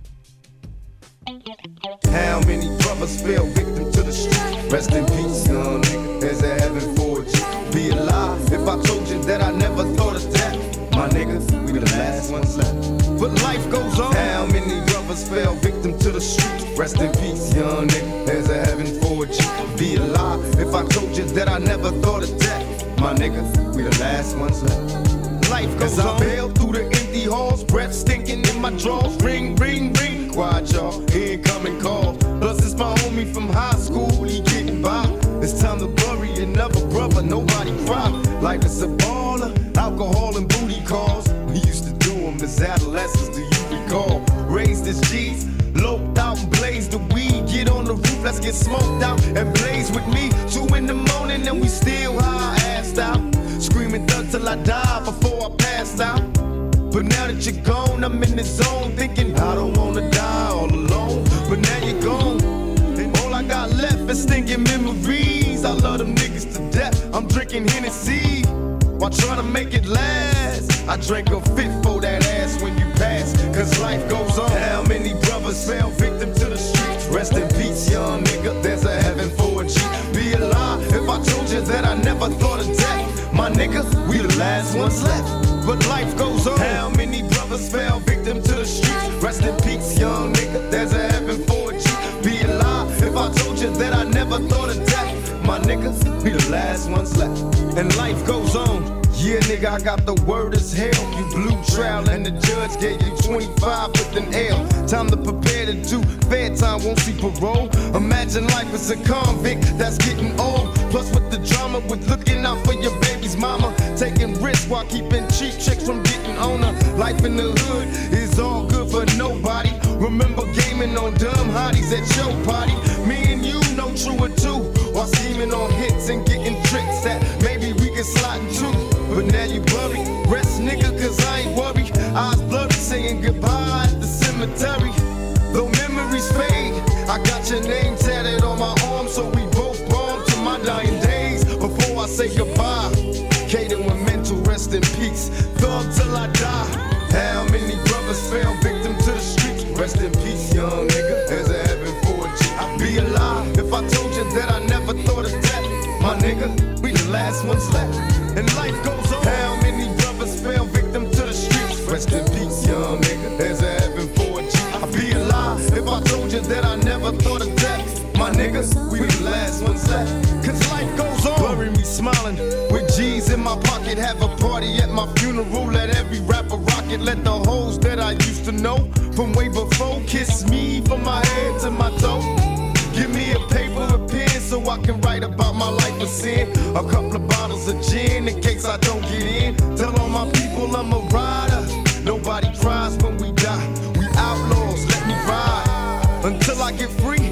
How many brothers fell victim to the street? Rest in peace, young nigga. There's a heaven for you. Be alive if I told you that I never thought of that. My niggas, we the last ones left. But life goes on. How many brothers fell victim to the street? Rest in peace, young nigga. There's a heaven for you. Be alive if I told you that I never thought of that. My niggas, we the last ones left. Life goes on. As I bail through the empty halls, breath stinking in my drawers. Ring, ring, ring. Quiet, y'all. Incoming call. Plus, it's my homie from high school. He getting by. It's time to bury another brother. Nobody cry. Life is a baller. Alcohol and booty calls. We used to do them as adolescents. Do you recall? Raised as G's. Loped out and blazed the weed. Get on the roof. Let's get smoked out and blaze with me. Two in the morning and we still high assed out. Screaming thug till I die before I passed out. But now that you're gone, I'm in the zone thinking I don't wanna die all alone. But now you're gone, and all I got left is stinking memories. I love them niggas to death. I'm drinking Hennessy while trying to make it last. I drank a fifth for that ass when you pass, cause life goes on. How many brothers fell victim to the streets? Rest in peace, young nigga. There's a heaven for a G. Be alive if I told you that I never thought of death. My nigga, we the last ones left. But life goes on. How many brothers fell victim to the streets? Rest in peace, young nigga. There's a heaven for a G. Be alive if I told you that I never thought of death. My niggas, we the last ones left. And life goes on. Yeah, nigga, I got the word as hell. You blew trial and the judge gave you twenty-five with an L. Time to prepare to do fair time, won't see parole. Imagine life as a convict that's getting old. Plus with the drama, with looking out for your baby's mama. Taking risks while keeping cheap chicks from getting on her. Life in the hood is all good for nobody. Remember gaming on dumb hotties at your party. Me and you know true or two. While scheming on hits and getting tricks that maybe we can slide into. But now you worry, rest nigga, cause I ain't worried. Eyes blurry, saying goodbye at the cemetery. Though memories fade, I got your name tatted on my arm, so we both born to my dying days. Before I say goodbye, Caden with mental rest in peace. Thug till I die. How many brothers fell victim to the streets? Rest in peace, young nigga. There's a heaven for a G. I'd be alive if I told you that I never thought of death. My nigga, we the last ones left. And life goes on. How many brothers fell victim to the streets? Rest in peace, young nigga. There's a heaven for a G. I'd be alive if I told you that I never thought of death. My niggas, we the last ones left. Cause life goes on. Bury me smiling with G's in my pocket. Have a party at my funeral. Let every rapper rock it. Let the hoes that I used to know from way before kiss me from my head to my toe. Give me a paper, a pen, so I can write about my life of sin. A couple of bottles of gin in case I don't get in. Tell all my people I'm a rider. Nobody cries when we die. We outlaws, let me ride until I get free.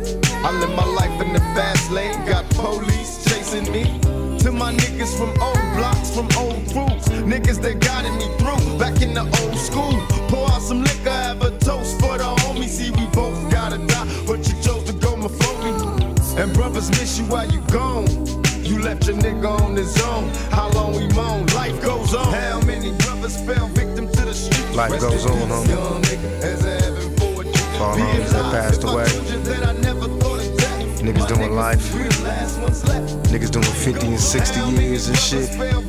I live my life in the fast lane. Got police chasing me. To my niggas from old blocks, from old crews. Niggas that guided me through back in the old school. Pour out some liquor, have a toast for the homies. See, we both gotta die, but you chose to go before me. And brothers miss you while you gone. You left your nigga on his own. How long we moan? Life goes on. How many brothers fell victim to the streets? Life Rest goes on, homie. All homies that passed away. Niggas doing life. Niggas doing fifty and sixty years and shit.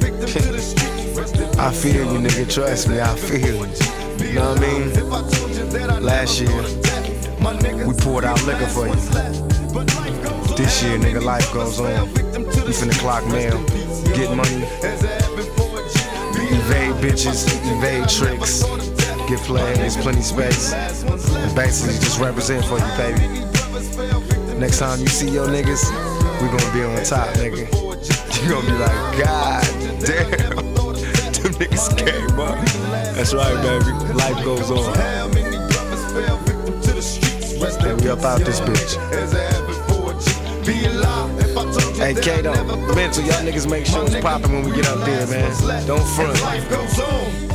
I feel you, nigga. Trust me, I feel you. You know what I mean? Last year, we poured out liquor for you. This year, nigga, life goes on. We finna clock mail, get money, evade bitches, evade tricks, get played, there's plenty space. And basically just represent for you, baby. Next time you see your niggas, we gonna be on top, nigga. You gonna be like, God damn, them niggas came up. That's right, baby. Life goes on. And we up out this bitch. Hey, Kato, mental, y'all niggas make sure it's poppin' when we get up there, man. Don't front.